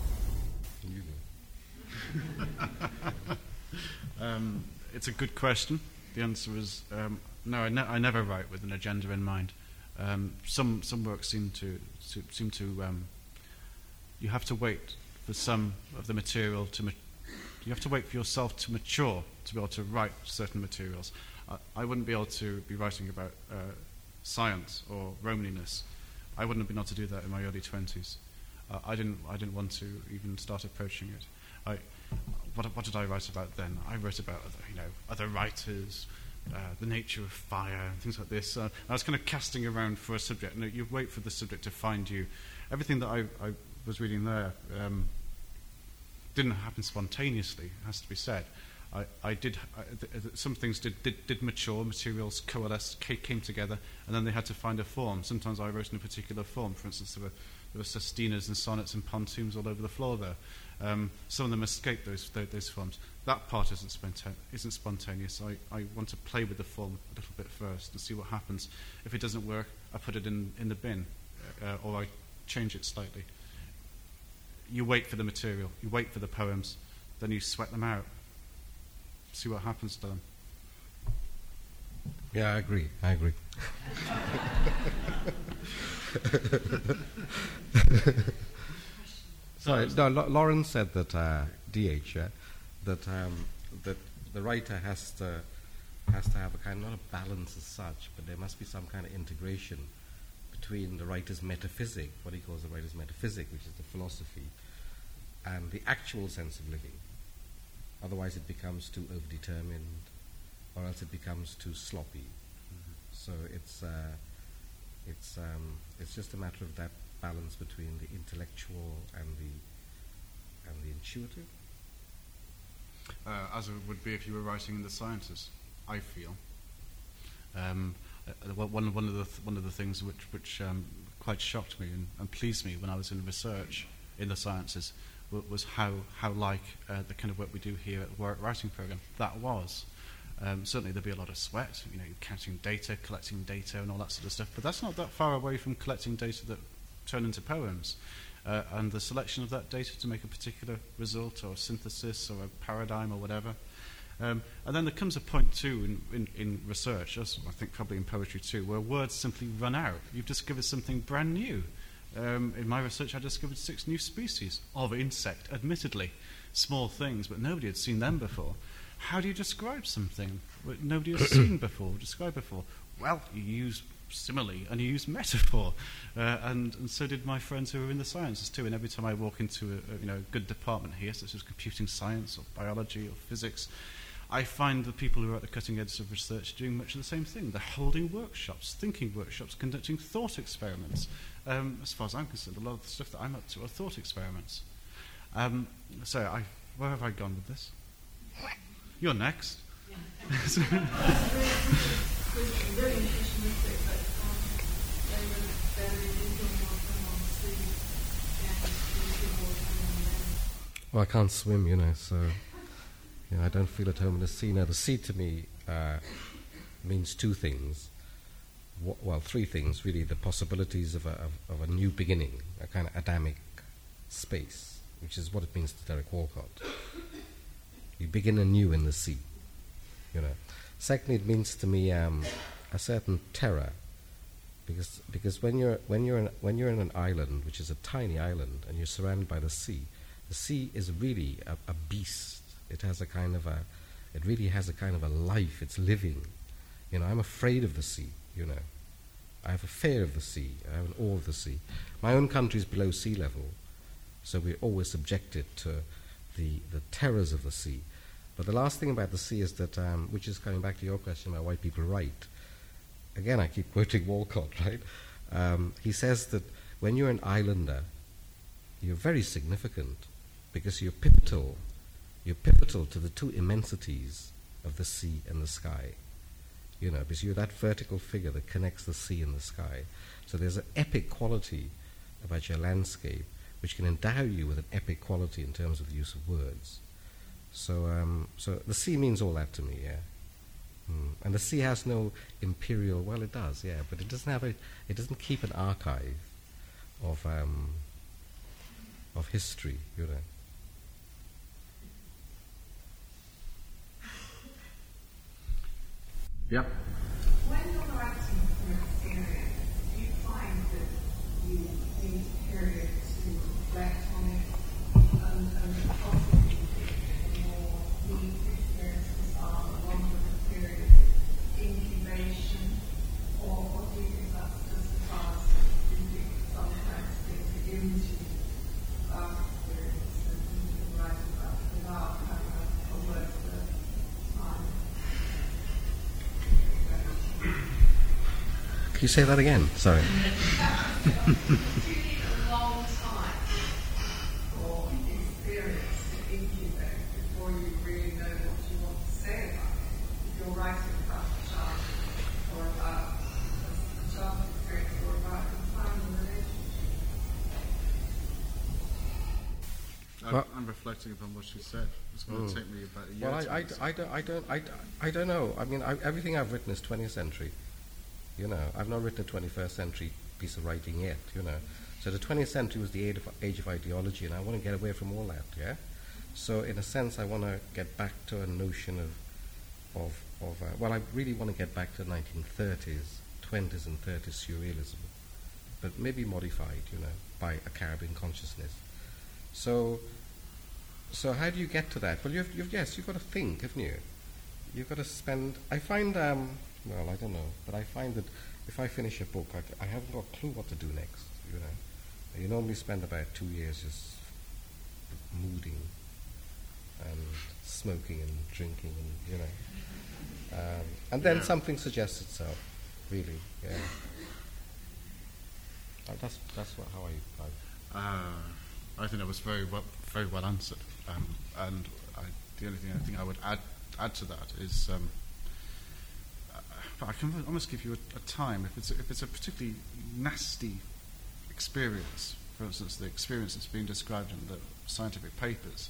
It's a good question. The answer is no. I never write with an agenda in mind. Some works seem to you have to wait for some of the material you have to wait for yourself to mature to be able to write certain materials. I wouldn't be able to be writing about science or Romaniness. I wouldn't have been able to do that in my early 20s. I didn't want to even start approaching it. What did I write about then? I wrote about other writers, the nature of fire, and things like this. I was kind of casting around for a subject, and you wait for the subject to find you. Everything that I was reading there didn't happen spontaneously, it has to be said. Some things did mature, materials coalesced, came together, and then they had to find a form. Sometimes I wrote in a particular form. For instance, there were sestinas and sonnets and pontoons all over the floor there. Some of them escaped those forms. That part isn't spontaneous. I want to play with the form a little bit first and see what happens. If it doesn't work, I put it in the bin, or I change it slightly. You wait for the material, you wait for the poems, then you sweat them out. See what happens to them. Yeah, I agree. Sorry, no, Lauren said that that the writer has to have a kind, not a balance as such, but there must be some kind of integration between the writer's metaphysic, what he calls the writer's metaphysic, which is the philosophy, and the actual sense of living. Otherwise, it becomes too overdetermined, or else it becomes too sloppy. Mm-hmm. So it's just a matter of that balance between the intellectual and the intuitive. As it would be if you were writing in the sciences, I feel. One of the things which quite shocked me and pleased me when I was in research in the sciences was how like the kind of work we do here at the Warwick Writing Programme that was. Certainly there'd be a lot of sweat, you're counting data, collecting data and all that sort of stuff, but that's not that far away from collecting data that turn into poems. And the selection of that data to make a particular result or synthesis or a paradigm or whatever. And then there comes a point too in research, as I think probably in poetry too, where words simply run out. You've discovered something brand new. In my research I discovered 6 new species of insect, admittedly. Small things, but nobody had seen them before. How do you describe something that nobody has seen before, described before? Well, you use simile and you use metaphor, and so did my friends who were in the sciences too. And every time I walk into a good department here, such as computing science or biology or physics, I find the people who are at the cutting edge of research doing much of the same thing. They're holding workshops, thinking workshops, conducting thought experiments. As far as I'm concerned, a lot of the stuff that I'm up to are thought experiments. So where have I gone with this? You're next. Really impressionistic, but with very little water on sea and little water on land? Well, I can't swim, so I don't feel at home in the sea. Now, the sea to me means two things. Well, three things, really. The possibilities of a new beginning, a kind of Adamic space, which is what it means to Derek Walcott. You begin anew in the sea, Secondly, it means to me a certain terror, because when you're in an island, which is a tiny island, and you're surrounded by the sea is really a beast. It has a kind of it really has a kind of a life. It's living. I'm afraid of the sea. I have a fear of the sea. I have an awe of the sea. My own country is below sea level, so we're always subjected to the terrors of the sea. But the last thing about the sea is that, which is coming back to your question about why people write. Again, I keep quoting Walcott, right? He says that when you're an islander, you're very significant because you're pivotal. You're pivotal to the two immensities of the sea and the sky. Because you're that vertical figure that connects the sea and the sky. So there's an epic quality about your landscape which can endow you with an epic quality in terms of the use of words. So the sea means all that to me, yeah. And the sea has no imperial. Well, it does, yeah, but it doesn't have it doesn't keep an archive of history, Yep. When you're writing from experience, do you find that you need a period to reflect on it and possibly more these experiences are a longer period of incubation, or do you think that's just fast? Do you think sometimes things get into experience and you can write about it without having a word for time? Can you say that again? Sorry. Do you need a long time for experience to incubate before you really know what you want to say about it? If you're writing about a child or about a child's experience or about a family relationship. I'm reflecting upon what she said. It's going to take me about a year. Well, I don't know. I mean, everything I've written is 20th century. I've not written a 21st century piece of writing yet. So the 20th century was the age of ideology, and I want to get away from all that. Yeah. So in a sense, I want to get back to a notion of I really want to get back to 1930s, 20s, and 30s surrealism, but maybe modified, by a Caribbean consciousness. So how do you get to that? Well, you've got to think, haven't you? You've got to spend. I find, well, I don't know, but I find that if I finish a book, I haven't got a clue what to do next. You normally spend about 2 years just mooding and smoking and drinking, and then something suggests itself. Really, yeah. That's how I think that was very well answered. And the only thing I think I would add to that is, but I can almost give you a time if it's a particularly nasty experience. For instance, the experience that's being described in the scientific papers.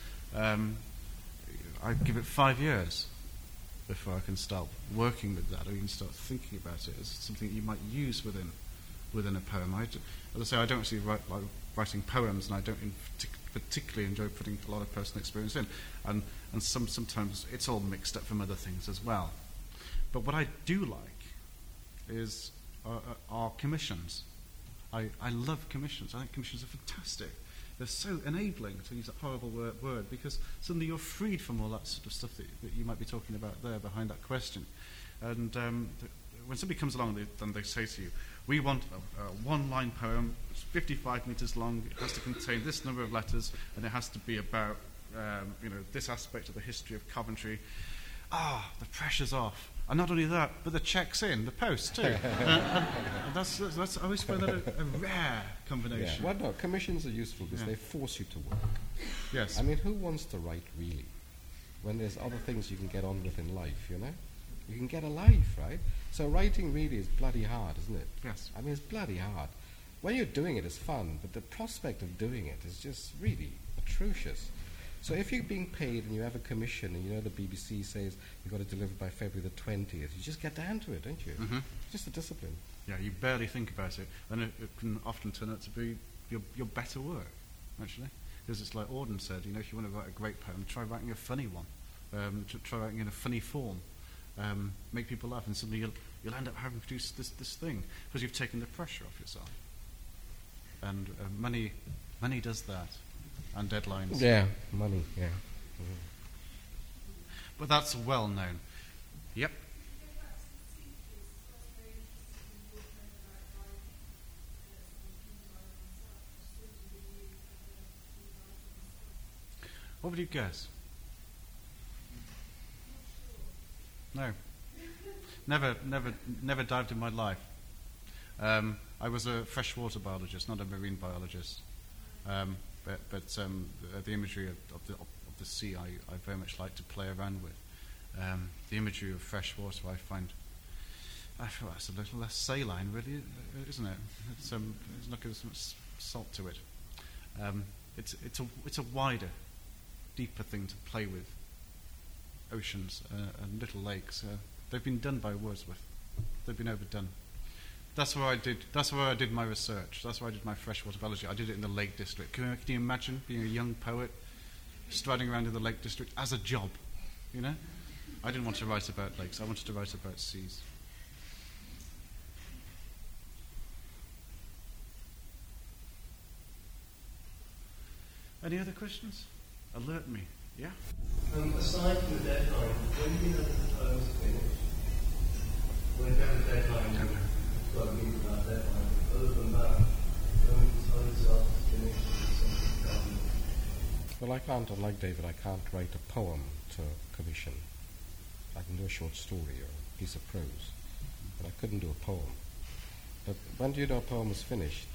I give it 5 years before I can start working with that, or even start thinking about it as something you might use within a poem. As I say, I don't actually like writing poems, and I don't particularly enjoy putting a lot of personal experience in, and sometimes it's all mixed up from other things as well. But what I do like is are commissions. I love commissions. I think commissions are fantastic. They're so enabling, to use that horrible word, because suddenly you're freed from all that sort of stuff that you might be talking about there behind that question. And when somebody comes along, then they say to you, we want a one-line poem, it's 55 metres long, it has to contain this number of letters, and it has to be about this aspect of the history of Coventry. The pressure's off. And not only that, but the check's in, the post too. And that's I always find that a rare combination. Yeah. Well, no, commissions are useful because they force you to work. Yes. I mean, who wants to write really when there's other things you can get on with in life, You can get a life, right? So writing really is bloody hard, isn't it? Yes. I mean, it's bloody hard. When you're doing it, it's fun, but the prospect of doing it is just really atrocious. So if you're being paid and you have a commission and you know the BBC says you've got to deliver by February the 20th, you just get down to it, don't you? Mhm. Just a discipline. Yeah, you barely think about it, and it can often turn out to be your better work, actually. Because it's like Auden said, you know, if you want to write a great poem, try writing a funny one. Try writing in a funny form. Make people laugh, and suddenly you'll end up having to produce this thing because you've taken the pressure off yourself. And money does that, and deadlines. Yeah, money, yeah. But that's well known. Yep. What would you guess? No. Never dived in my life. I was a freshwater biologist, not a marine biologist. But the imagery of the sea I very much like to play around with. The imagery of freshwater I feel that's a little less saline, really, isn't it? It's not got as much salt to it. It's a wider, deeper thing to play with. Oceans and little lakes. They've been done by Wordsworth. They've been overdone. That's where I did my research. That's where I did my freshwater biology. I did it in the Lake District. Can you imagine being a young poet striding around in the Lake District as a job? You know, I didn't want to write about lakes. I wanted to write about seas. Any other questions? Alert me. Yeah. Aside from the deadline, when do you know the poem's finished? When you have a deadline, you've got to meet that deadline. Other than that, when you tell yourself it's finished, it's done. Well, I can't, unlike David, I can't write a poem to commission. I can do a short story or a piece of prose, but I couldn't do a poem. But when do you know a poem is finished?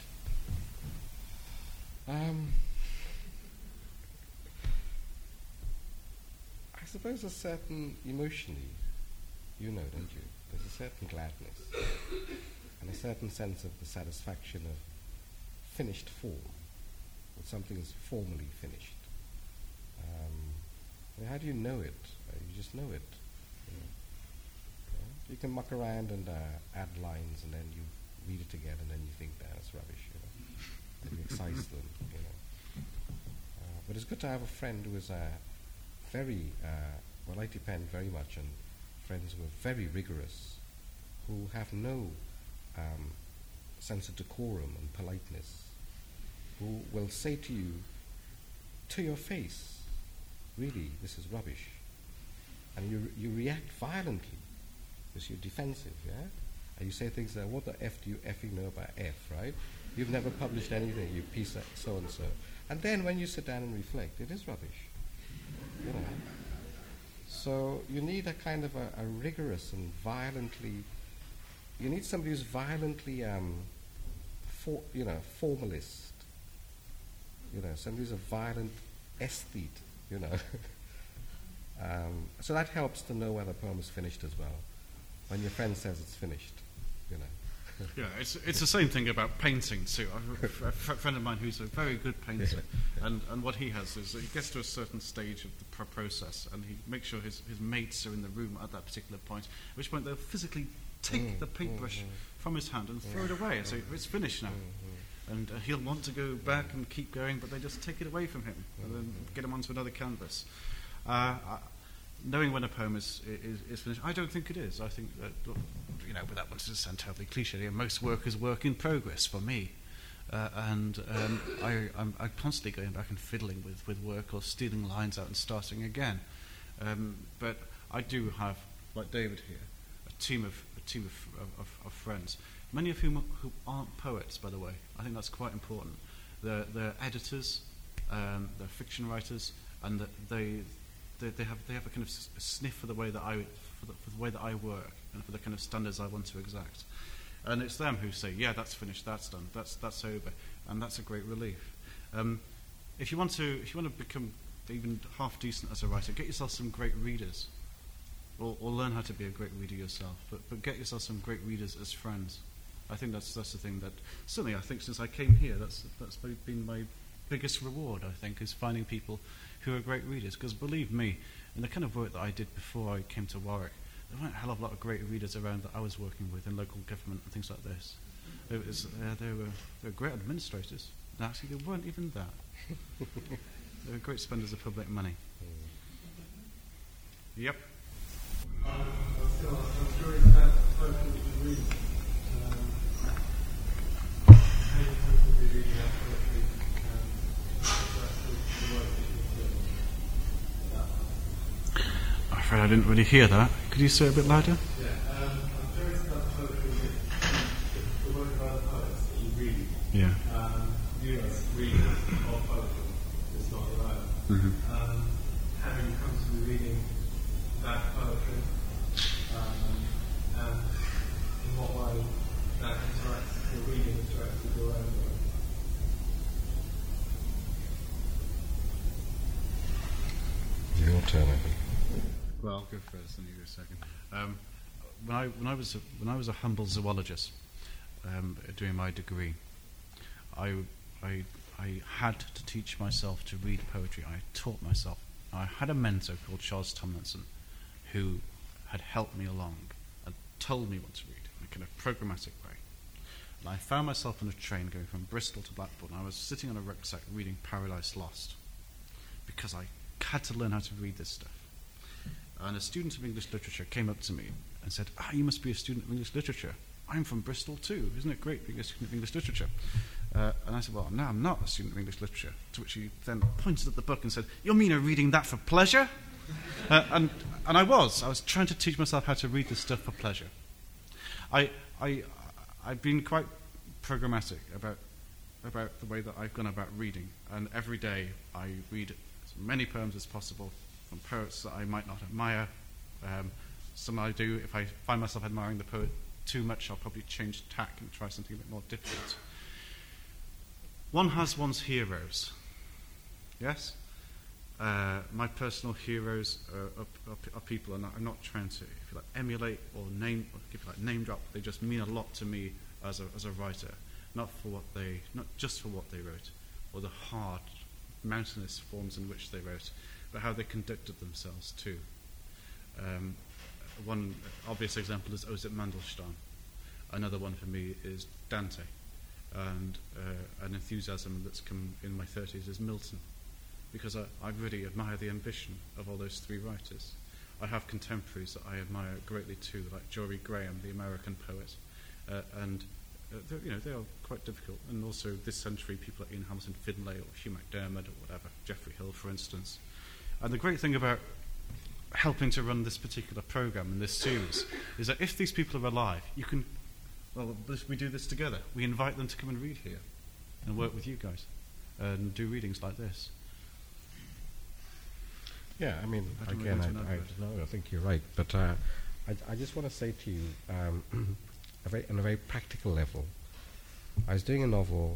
I suppose a certain emotionally, you know, don't you? There's a certain gladness and a certain sense of the satisfaction of finished form, when something is formally finished. How do you know it? You just know it. You know. Yeah. You can muck around and add lines, and then you read it again, and then you think, that's rubbish. You know. And you excise them. You know. But it's good to have a friend who is very, well, I depend very much on friends who are very rigorous, who have no sense of decorum and politeness, who will say to you, to your face, really, this is rubbish. And you react violently because you're defensive, yeah? And you say things like, what the F do you effing know about F, right? You've never published anything, you piece of so-and-so. And then when you sit down and reflect, it is rubbish. You know. So you need a kind of a rigorous and violently, you need somebody who's violently, formalist. You know, somebody who's a violent aesthete, you know. So that helps to know whether a poem is finished as well. When your friend says it's finished, you know. Yeah, it's the same thing about painting too. I have a friend of mine who's a very good painter, and what he has is that he gets to a certain stage of the process, and he makes sure his mates are in the room at that particular point, at which point they'll physically take the paintbrush from his hand and throw it away and say, it's finished now. And he'll want to go back and keep going, but they just take it away from him and then get him onto another canvas. Knowing when a poem is finished, I don't think it is. I think that, you know, without wanting to sound terribly cliche, most work is work in progress for me. I'm constantly going back and fiddling with work or stealing lines out and starting again. But I do have, like David here, a team of friends, many of whom who aren't poets, by the way. I think that's quite important. They're editors, they're fiction writers, and they have a kind of sniff for the way that for the way that I work and for the kind of standards I want to exact. And it's them who say, yeah, that's finished, that's done, that's over, and that's a great relief. If you want to become even half decent as a writer, get yourself some great readers. or learn how to be a great reader yourself. But get yourself some great readers as friends. I think that's the thing that certainly I think since I came here, that's been my biggest reward. I think is finding people who are great readers. Because believe me, in the kind of work that I did before I came to Warwick, there weren't a hell of a lot of great readers around that I was working with in local government and things like this. They were great administrators. And actually, they weren't even that. They were great spenders of public money. Yep. I'm curious about poetry that you read. How you come to be reading our poetry, the work that you do. I'm afraid I didn't really hear that. Could you say it a bit louder? Yeah, I'm curious about poetry, the work of other poets that you read. Yeah. You as readers of poetry, it's not your own. Mm-hmm. Having come to be reading that poetry, and in what way that interacts, your reading interacts with your own work. Your turn, I think. Well, I'll go first, and you go second. When I was a humble zoologist doing my degree, I had to teach myself to read poetry. I taught myself. I had a mentor called Charles Tomlinson, who had helped me along and told me what to read in a kind of programmatic way. And I found myself on a train going from Bristol to Blackpool, and I was sitting on a rucksack reading Paradise Lost because I had to learn how to read this stuff. And a student of English literature came up to me and said, you must be a student of English literature. I'm from Bristol too. Isn't it great being a student of English literature? And I said, well, no, I'm not a student of English literature. To which he then pointed at the book and said, you mean you're reading that for pleasure? And I was trying to teach myself how to read this stuff for pleasure. I've been quite programmatic about the way that I've gone about reading, and every day I read as many poems as possible from poets that I might not admire. Some I do. If I find myself admiring the poet too much, I'll probably change tack and try something a bit more difficult. One has one's heroes. Yes? My personal heroes are people, and I'm not trying to, if you like, emulate or name, or if you like, name drop. They just mean a lot to me as a writer, not just for what they wrote, or the hard, mountainous forms in which they wrote, but how they conducted themselves too. One obvious example is Osip Mandelstam. Another one for me is Dante, and an enthusiasm that's come in my 30s is Milton, because I really admire the ambition of all those three writers. I have contemporaries that I admire greatly too, like Jory Graham, the American poet, and they are quite difficult. And also this century, people like Ian Hamilton Finlay or Hugh MacDiarmid or whatever, Geoffrey Hill, for instance. And the great thing about helping to run this particular program and this series is that if these people are alive, we do this together. We invite them to come and read here and work with you guys and do readings like this. Yeah, I mean, I think you're right. But I just want to say to you, on a very practical level, I was doing a novel,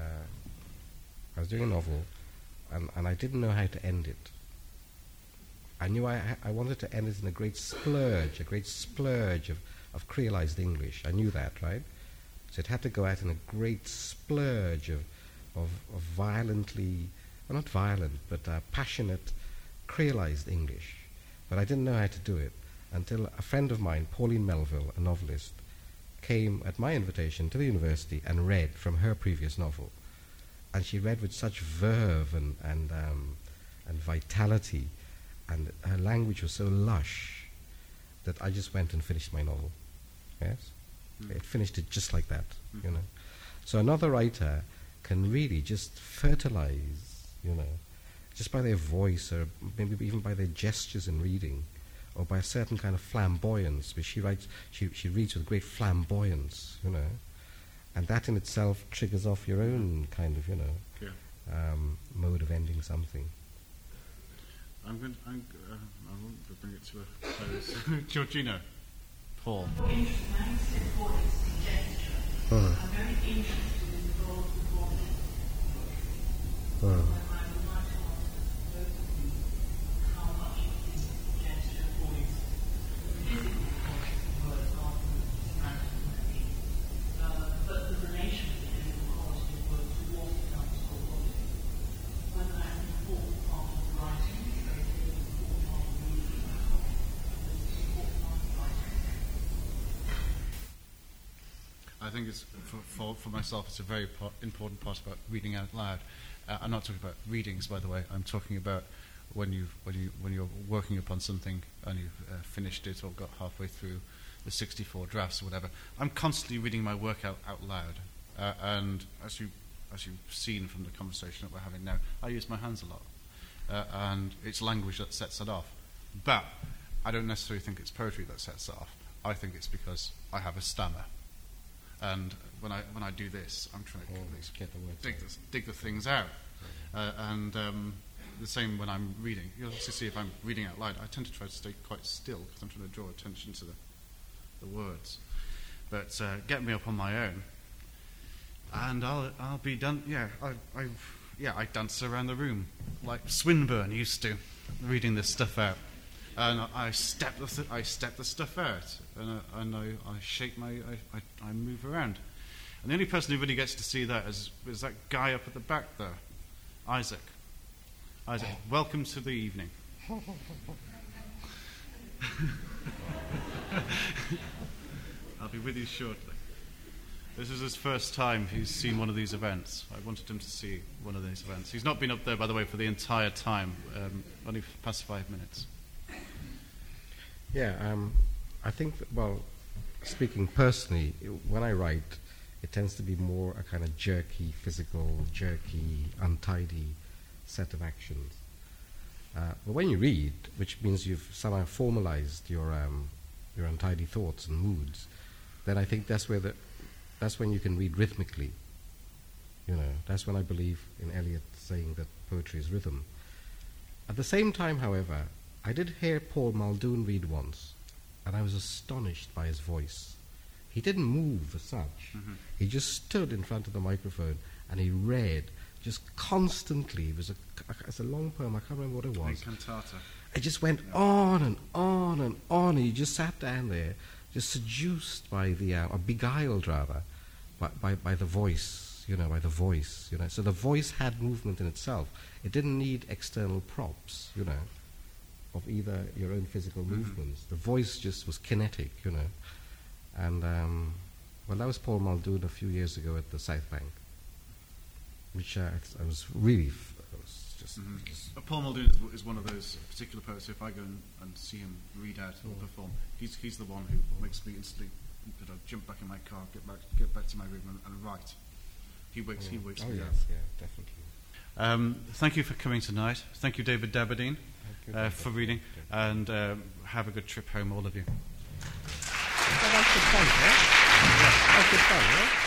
and I didn't know how to end it. I knew I wanted to end it in a great splurge of creolized English. I knew that, right? So it had to go out in a great splurge of violently, well, not violent, but passionate, creolized English. But I didn't know how to do it until a friend of mine, Pauline Melville, a novelist, came at my invitation to the university and read from her previous novel. And she read with such verve and vitality, and her language was so lush that I just went and finished my novel. Yes? It finished it just like that, you know. So another writer can really just fertilize, just by their voice, or maybe even by their gestures in reading, or by a certain kind of flamboyance, which she reads with great flamboyance, and that in itself triggers off your own kind of, mode of ending something. I won't bring it to a close. Georgina, Paul. I'm very interested in the role of the woman. I would like to ask both of you how much is gesture, voice, think it's for myself. It's a very important part about reading out loud. I'm not talking about readings, by the way. I'm talking about when you're working upon something and you've finished it or got halfway through the 64 drafts or whatever. I'm constantly reading my work out loud, and as you've seen from the conversation that we're having now, I use my hands a lot, and it's language that sets it off. But I don't necessarily think it's poetry that sets it off. I think it's because I have a stammer, and when I do this, I'm trying to get the words dig the things out, and the same when I'm reading. You'll also see if I'm reading out loud, I tend to try to stay quite still because I'm trying to draw attention to the words. But get me up on my own, and I'll be done. Yeah, I dance around the room like Swinburne used to, reading this stuff out. And I step the stuff out, and I shake I move around. And the only person who really gets to see that is that guy up at the back there, Isaac. Isaac, welcome to the evening. I'll be with you shortly. This is his first time he's seen one of these events. I wanted him to see one of these events. He's not been up there, by the way, for the entire time, only past 5 minutes. Yeah, I think, speaking personally, when I write, it tends to be more a kind of jerky, untidy set of actions. But when you read, which means you've somehow formalized your untidy thoughts and moods, then I think that's when you can read rhythmically. That's when I believe in Eliot saying that poetry is rhythm. At the same time, however, I did hear Paul Muldoon read once, and I was astonished by his voice. He didn't move as such. Mm-hmm. He just stood in front of the microphone and he read just constantly. It was a long poem. I can't remember what it was. A cantata. It just went on and on and on. He just sat down there, just seduced by or beguiled rather, by the voice. By the voice. So the voice had movement in itself. It didn't need external props. Of either your own physical movements. The voice just was kinetic, And, that was Paul Muldoon a few years ago at the South Bank, which I was really... Paul Muldoon is one of those particular poets. If I go and see him read out or perform, he's the one who makes me instantly jump back in my car, get back to my room and write. He wakes me up. Yes, yeah, definitely. Thank you for coming tonight. Thank you, David Daberdeen, for reading, and have a good trip home, all of you. That's good fun, yeah? That's good fun, yeah?